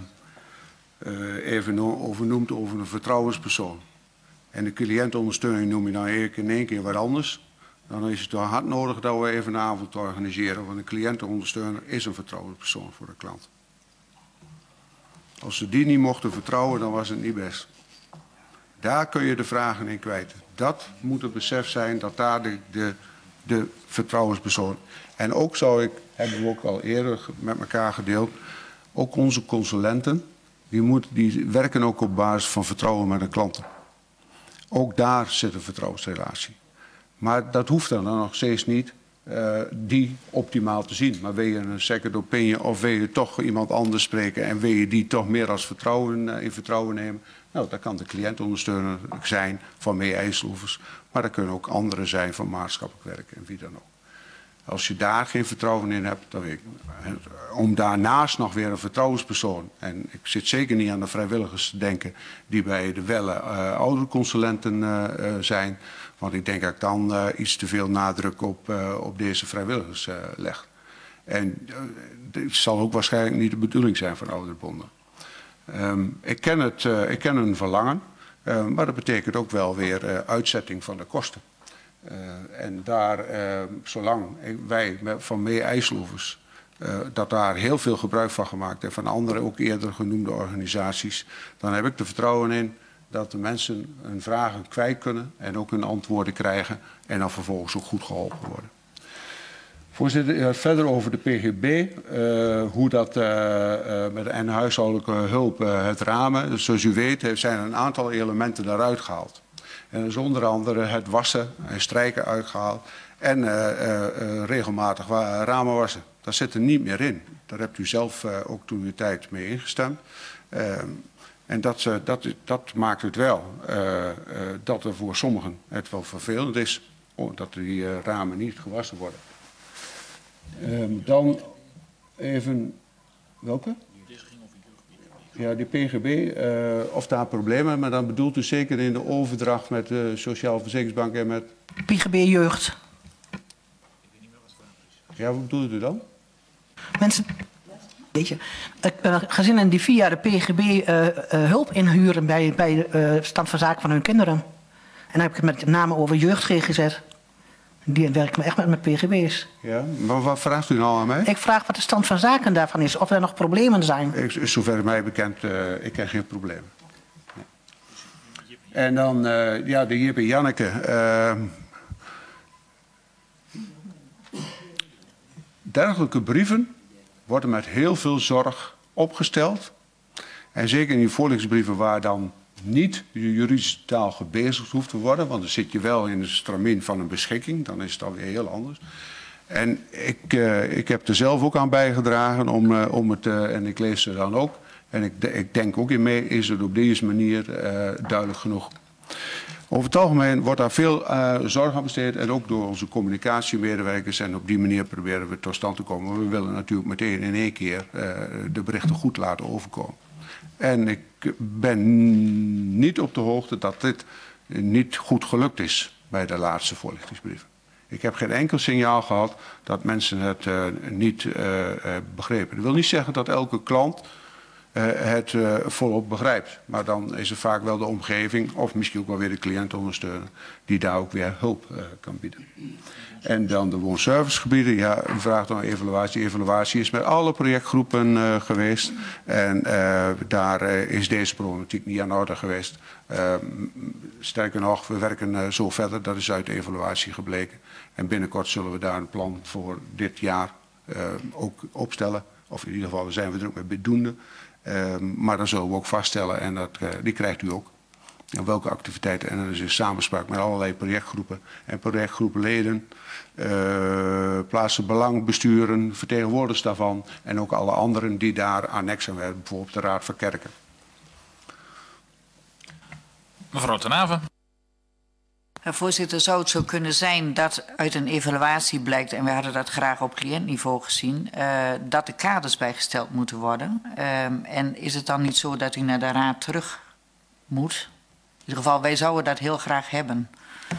uh, even no over noemt over een vertrouwenspersoon. En de cliëntondersteuning noem je dan in één keer wat anders. Dan is het wel hard nodig dat we even een avond organiseren. Want een cliëntenondersteuner is een vertrouwenspersoon voor de klant. Als ze die niet mochten vertrouwen, dan was het niet best. Daar kun je de vragen in kwijt. Dat moet het besef zijn dat daar de, de, de vertrouwenspersoon... En ook zou ik, hebben we ook al eerder met elkaar gedeeld... ook onze consulenten, die, moet, die werken ook op basis van vertrouwen met de klanten. Ook daar zit een vertrouwensrelatie. Maar dat hoeft dan nog steeds niet uh, die optimaal te zien. Maar wil je een second opinion of wil je toch iemand anders spreken... en wil je die toch meer als vertrouwen, uh, in vertrouwen nemen... nou, dat kan de cliëntondersteuner zijn van Mee IJsselhoevers... maar dat kunnen ook anderen zijn van maatschappelijk werk en wie dan ook. Als je daar geen vertrouwen in hebt, dan weet ik, om daarnaast nog weer een vertrouwenspersoon... en ik zit zeker niet aan de vrijwilligers te denken die bij de Welle uh, ouderconsulenten uh, uh, zijn... want ik denk dat ik dan uh, iets te veel nadruk op, uh, op deze vrijwilligers uh, leg. En uh, dit zal ook waarschijnlijk niet de bedoeling zijn van ouderbonden. Um, ik, ken het, uh, ik ken hun verlangen, uh, maar dat betekent ook wel weer uh, uitzetting van de kosten. Uh, en daar, uh, zolang wij van Mee IJsselhoevers, uh, dat daar heel veel gebruik van gemaakt en van andere ook eerder genoemde organisaties, dan heb ik er vertrouwen in dat de mensen hun vragen kwijt kunnen en ook hun antwoorden krijgen en dan vervolgens ook goed geholpen worden. Voorzitter, verder over de P G B, uh, hoe dat uh, uh, met en huishoudelijke hulp, uh, het ramen. Dus zoals u weet zijn er een aantal elementen daaruit gehaald. En er is onder andere het wassen en strijken uitgehaald en uh, uh, uh, regelmatig ramen wassen. Dat zit er niet meer in. Daar hebt u zelf uh, ook toen de tijd mee ingestemd. Uh, en dat, uh, dat, dat maakt het wel uh, uh, dat er voor sommigen het wel vervelend is oh, dat die uh, ramen niet gewassen worden. Um, dan even, welke? Ja, die P G B, uh, of daar problemen, maar dan bedoelt u zeker in de overdracht met de Sociaal Verzekeringsbank en met... P G B Jeugd. Ja, wat bedoelt u dan? Mensen, weet je, gezinnen die via de P G B uh, uh, hulp inhuren bij, bij de uh, stand van zaken van hun kinderen. dan heb ik het met name over jeugd-G G Z. Die werken echt met mijn P G B's. Ja, maar wat vraagt u nou aan mij? Ik vraag wat de stand van zaken daarvan is. Of er nog problemen zijn. Ik, zover mij bekend, uh, ik ken geen problemen. Nee. En dan, uh, ja, de J P Janneke. Uh, dergelijke brieven worden met heel veel zorg opgesteld. En zeker in die voorlichtingsbrieven waar dan niet de juridische taal gebezigd hoeft te worden. Want dan zit je wel in het stramien van een beschikking. Dan is het alweer heel anders. En ik, uh, ik heb er zelf ook aan bijgedragen om, uh, om het, uh, en ik lees er dan ook. En ik, ik denk ook in mee, is het op deze manier uh, duidelijk genoeg. Over het algemeen wordt daar veel uh, zorg aan besteed. En ook door onze communicatiemedewerkers. En op die manier proberen we tot stand te komen. We willen natuurlijk meteen in één keer uh, de berichten goed laten overkomen. En ik ben niet op de hoogte dat dit niet goed gelukt is bij de laatste voorlichtingsbrieven. Ik heb geen enkel signaal gehad dat mensen het uh, niet uh, uh, begrepen. Dat wil niet zeggen dat elke klant uh, het uh, volop begrijpt. Maar dan is het vaak wel de omgeving of misschien ook wel weer de cliënt ondersteunen die daar ook weer hulp uh, kan bieden. En dan de woonservicegebieden. Ja, u vraagt om evaluatie. Evaluatie is met alle projectgroepen uh, geweest. En uh, daar uh, is deze problematiek niet aan de orde geweest. Uh, sterker nog, we werken uh, zo verder. Dat is uit de evaluatie gebleken. En binnenkort zullen we daar een plan voor dit jaar uh, ook opstellen. Of in ieder geval, daar zijn we er ook mee bedoende. Uh, maar dan zullen we ook vaststellen, en dat, uh, die krijgt u ook. En welke activiteiten. En dat is in samenspraak met allerlei projectgroepen en projectgroepenleden. Uh, plaatsen belangbesturen, vertegenwoordigers daarvan. En ook alle anderen die daar annex aan werken. Bijvoorbeeld de Raad van Kerken. Mevrouw Ten Haven. Voorzitter, zou het zo kunnen zijn dat uit een evaluatie blijkt, en we hadden dat graag op cliëntniveau gezien, uh, dat de kaders bijgesteld moeten worden. Uh, en is het dan niet zo dat u naar de Raad terug moet? In ieder geval, wij zouden dat heel graag hebben.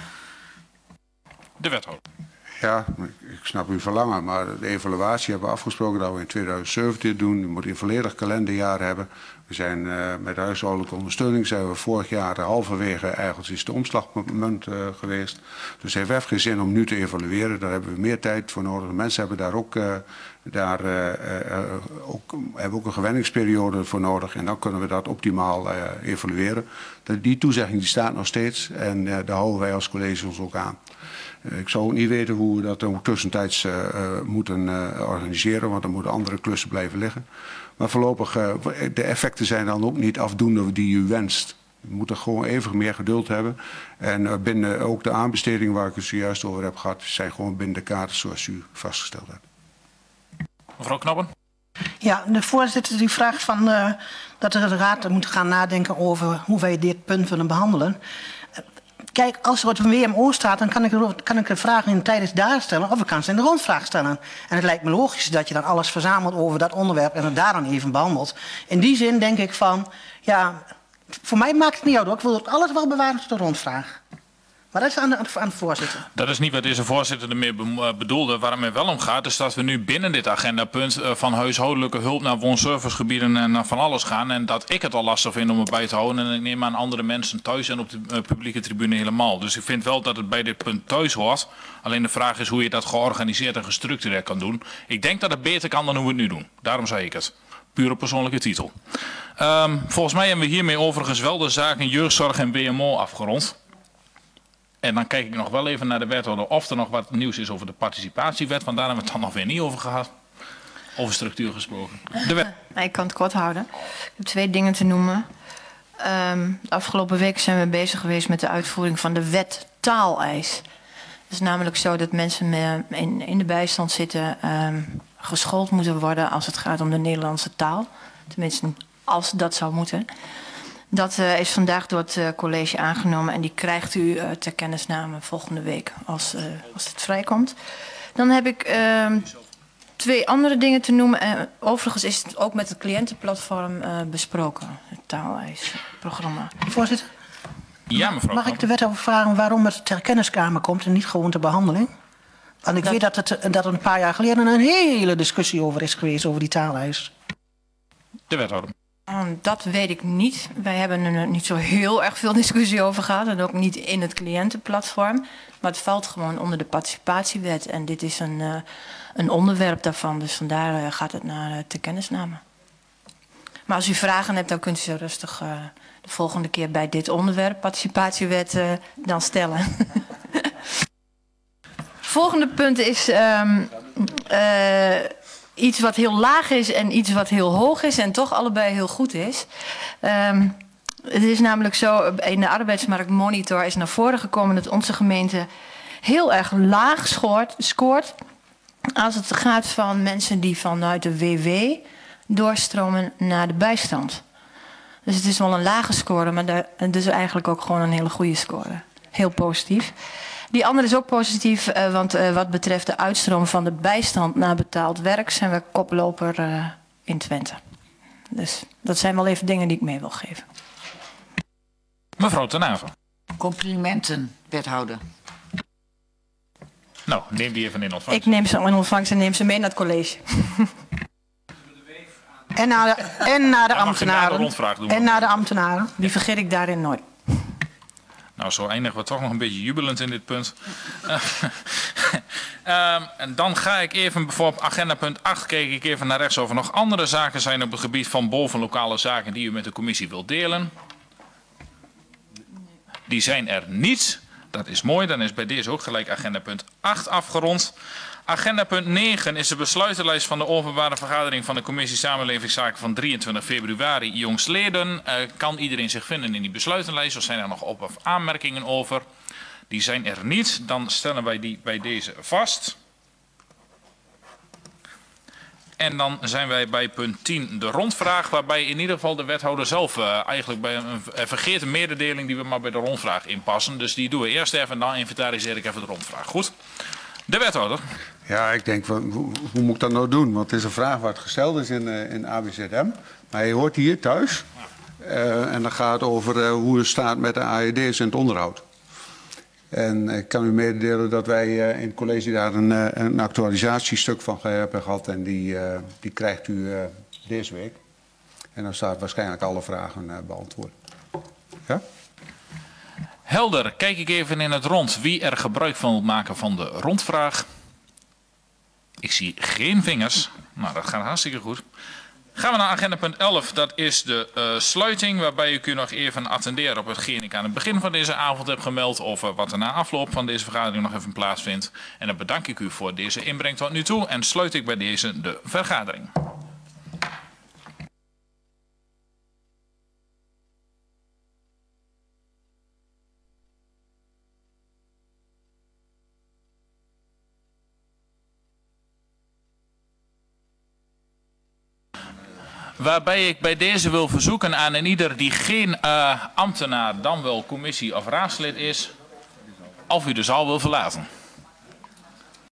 De wethouder. Ja, ik snap uw verlangen, maar de evaluatie hebben we afgesproken dat we in tweeduizend zeventien doen. U moet een volledig kalenderjaar hebben. We zijn uh, met huishoudelijke ondersteuning zijn we vorig jaar halverwege eigenlijk is de omslagmoment uh, geweest. Dus het heeft echt geen zin om nu te evalueren. Daar hebben we meer tijd voor nodig. De mensen hebben daar ook, uh, daar, uh, uh, ook, hebben ook een gewenningsperiode voor nodig. En dan kunnen we dat optimaal uh, evalueren. Die toezegging die staat nog steeds en uh, daar houden wij als college ons ook aan. Ik zou ook niet weten hoe we dat ook tussentijds uh, uh, moeten uh, organiseren, want er moeten andere klussen blijven liggen. Maar voorlopig, uh, de effecten zijn dan ook niet afdoende die u wenst. We moeten gewoon even meer geduld hebben. En uh, binnen ook de aanbestedingen waar ik het zojuist over heb gehad, zijn gewoon binnen de kaders zoals u vastgesteld hebt. Mevrouw Knoppen. Ja, de voorzitter die vraagt van, uh, dat de Raad moet gaan nadenken over hoe wij dit punt willen behandelen. Kijk, als er op een W M O staat, dan kan ik, kan ik de vragen in tijdens daar stellen of ik kan ze in de rondvraag stellen. En het lijkt me logisch dat je dan alles verzamelt over dat onderwerp en het daar dan even behandelt. In die zin denk ik van, ja, voor mij maakt het niet uit hoor. Ik wil het alles wel bewaren tot de rondvraag. Maar dat is aan de, aan de voorzitter. Dat is niet wat deze voorzitter ermee bedoelde. Waar het mij wel om gaat, is dat we nu binnen dit agendapunt van huishoudelijke hulp naar woonservicegebieden en naar van alles gaan. En dat ik het al lastig vind om erbij te houden. En ik neem aan andere mensen thuis en op de uh, publieke tribune helemaal. Dus ik vind wel dat het bij dit punt thuis hoort. Alleen de vraag is hoe je dat georganiseerd en gestructureerd kan doen. Ik denk dat het beter kan dan hoe we het nu doen. Daarom zei ik het. Pure persoonlijke titel. Um, volgens mij hebben we hiermee overigens wel de zaken jeugdzorg en W M O afgerond. En dan kijk ik nog wel even naar de wethouder of er nog wat nieuws is over de participatiewet. Want daar hebben we het dan nog weer niet over gehad. Over structuur gesproken. De wet. Nee, ik kan het kort houden. Ik heb twee dingen te noemen. Um, de afgelopen week zijn we bezig geweest met de uitvoering van de wet taaleis. Het is namelijk zo dat mensen in, in de bijstand zitten um, geschoold moeten worden als het gaat om de Nederlandse taal. Tenminste, als dat zou moeten. Dat uh, is vandaag door het uh, college aangenomen en die krijgt u uh, ter kennisname volgende week als, uh, als het vrijkomt. Dan heb ik uh, twee andere dingen te noemen. Uh, overigens is het ook met het cliëntenplatform uh, besproken, het taaleisprogramma. Voorzitter? Ja, mevrouw. Mag ik de wethouder vragen waarom het ter kenniskamer komt en niet gewoon ter behandeling? Want ik dat... weet dat, het, dat er een paar jaar geleden een hele discussie over is geweest, over die taaleis. De wethouder. Um, dat weet ik niet. Wij hebben er niet zo heel erg veel discussie over gehad. En ook niet in het cliëntenplatform. Maar het valt gewoon onder de participatiewet. En dit is een, uh, een onderwerp daarvan. Dus vandaar uh, gaat het naar uh, de kennisname. Maar als u vragen hebt, dan kunt u ze rustig uh, de volgende keer bij dit onderwerp, participatiewet, uh, dan stellen. Volgende punt is um, uh, iets wat heel laag is en iets wat heel hoog is en toch allebei heel goed is. Um, het is namelijk zo, in de arbeidsmarktmonitor is naar voren gekomen dat onze gemeente heel erg laag scoort, scoort als het gaat van mensen die vanuit de W W doorstromen naar de bijstand. Dus het is wel een lage score, maar daar, dus eigenlijk ook gewoon een hele goede score. Heel positief. Die andere is ook positief, uh, want uh, wat betreft de uitstroom van de bijstand naar betaald werk zijn we koploper uh, in Twente. Dus dat zijn wel even dingen die ik mee wil geven. Mevrouw Ten Haven. Complimenten, wethouder. Nou, neem die even in ontvangst. Ik neem ze in ontvangst en neem ze mee naar het college. En naar de, en naar de Dan mag je ambtenaren. na de rondvraag doen. En naar de ambtenaren. Die vergeet ik daarin nooit. Nou, zo eindigen we toch nog een beetje jubelend in dit punt. Uh, uh, en dan ga ik even bijvoorbeeld agenda punt acht, kijk ik even naar rechts of er nog andere zaken zijn op het gebied van bovenlokale zaken die u met de commissie wilt delen. Die zijn er niet. Dat is mooi, dan is bij deze ook gelijk agenda punt acht afgerond. Agenda punt negen is de besluitenlijst van de openbare vergadering van de commissie Samenlevingszaken van drieëntwintig februari jongstleden. Uh, kan iedereen zich vinden in die besluitenlijst of zijn er nog op- of aanmerkingen over? Die zijn er niet, dan stellen wij die bij deze vast. En dan zijn wij bij punt tien de rondvraag, waarbij in ieder geval de wethouder zelf uh, eigenlijk bij een, een vergeten mededeling die we maar bij de rondvraag inpassen. Dus die doen we eerst even en dan inventariseer ik even de rondvraag. Goed? De wethouder. Ja, ik denk, hoe, hoe moet ik dat nou doen? Want het is een vraag wat gesteld is in, uh, in A B Z M. Maar je hoort hier thuis. Uh, en dan gaat het over uh, hoe het staat met de A E D's en het onderhoud. En ik kan u mededelen dat wij uh, in het college daar een, uh, een actualisatiestuk van hebben gehad. En die, uh, die krijgt u uh, deze week. En dan staat waarschijnlijk alle vragen uh, beantwoord. Ja? Helder, kijk ik even in het rond wie er gebruik van wil maken van de rondvraag. Ik zie geen vingers. Nou, dat gaat hartstikke goed. Gaan we naar agenda punt elf. Dat is de uh, sluiting. Waarbij ik u nog even attenderen op hetgeen ik aan het begin van deze avond heb gemeld. Of uh, wat er na afloop van deze vergadering nog even plaatsvindt. En dan bedank ik u voor deze inbreng tot nu toe. En sluit ik bij deze de vergadering. Waarbij ik bij deze wil verzoeken aan een ieder die geen uh, ambtenaar, dan wel commissie of raadslid is, of u de zaal wil verlaten.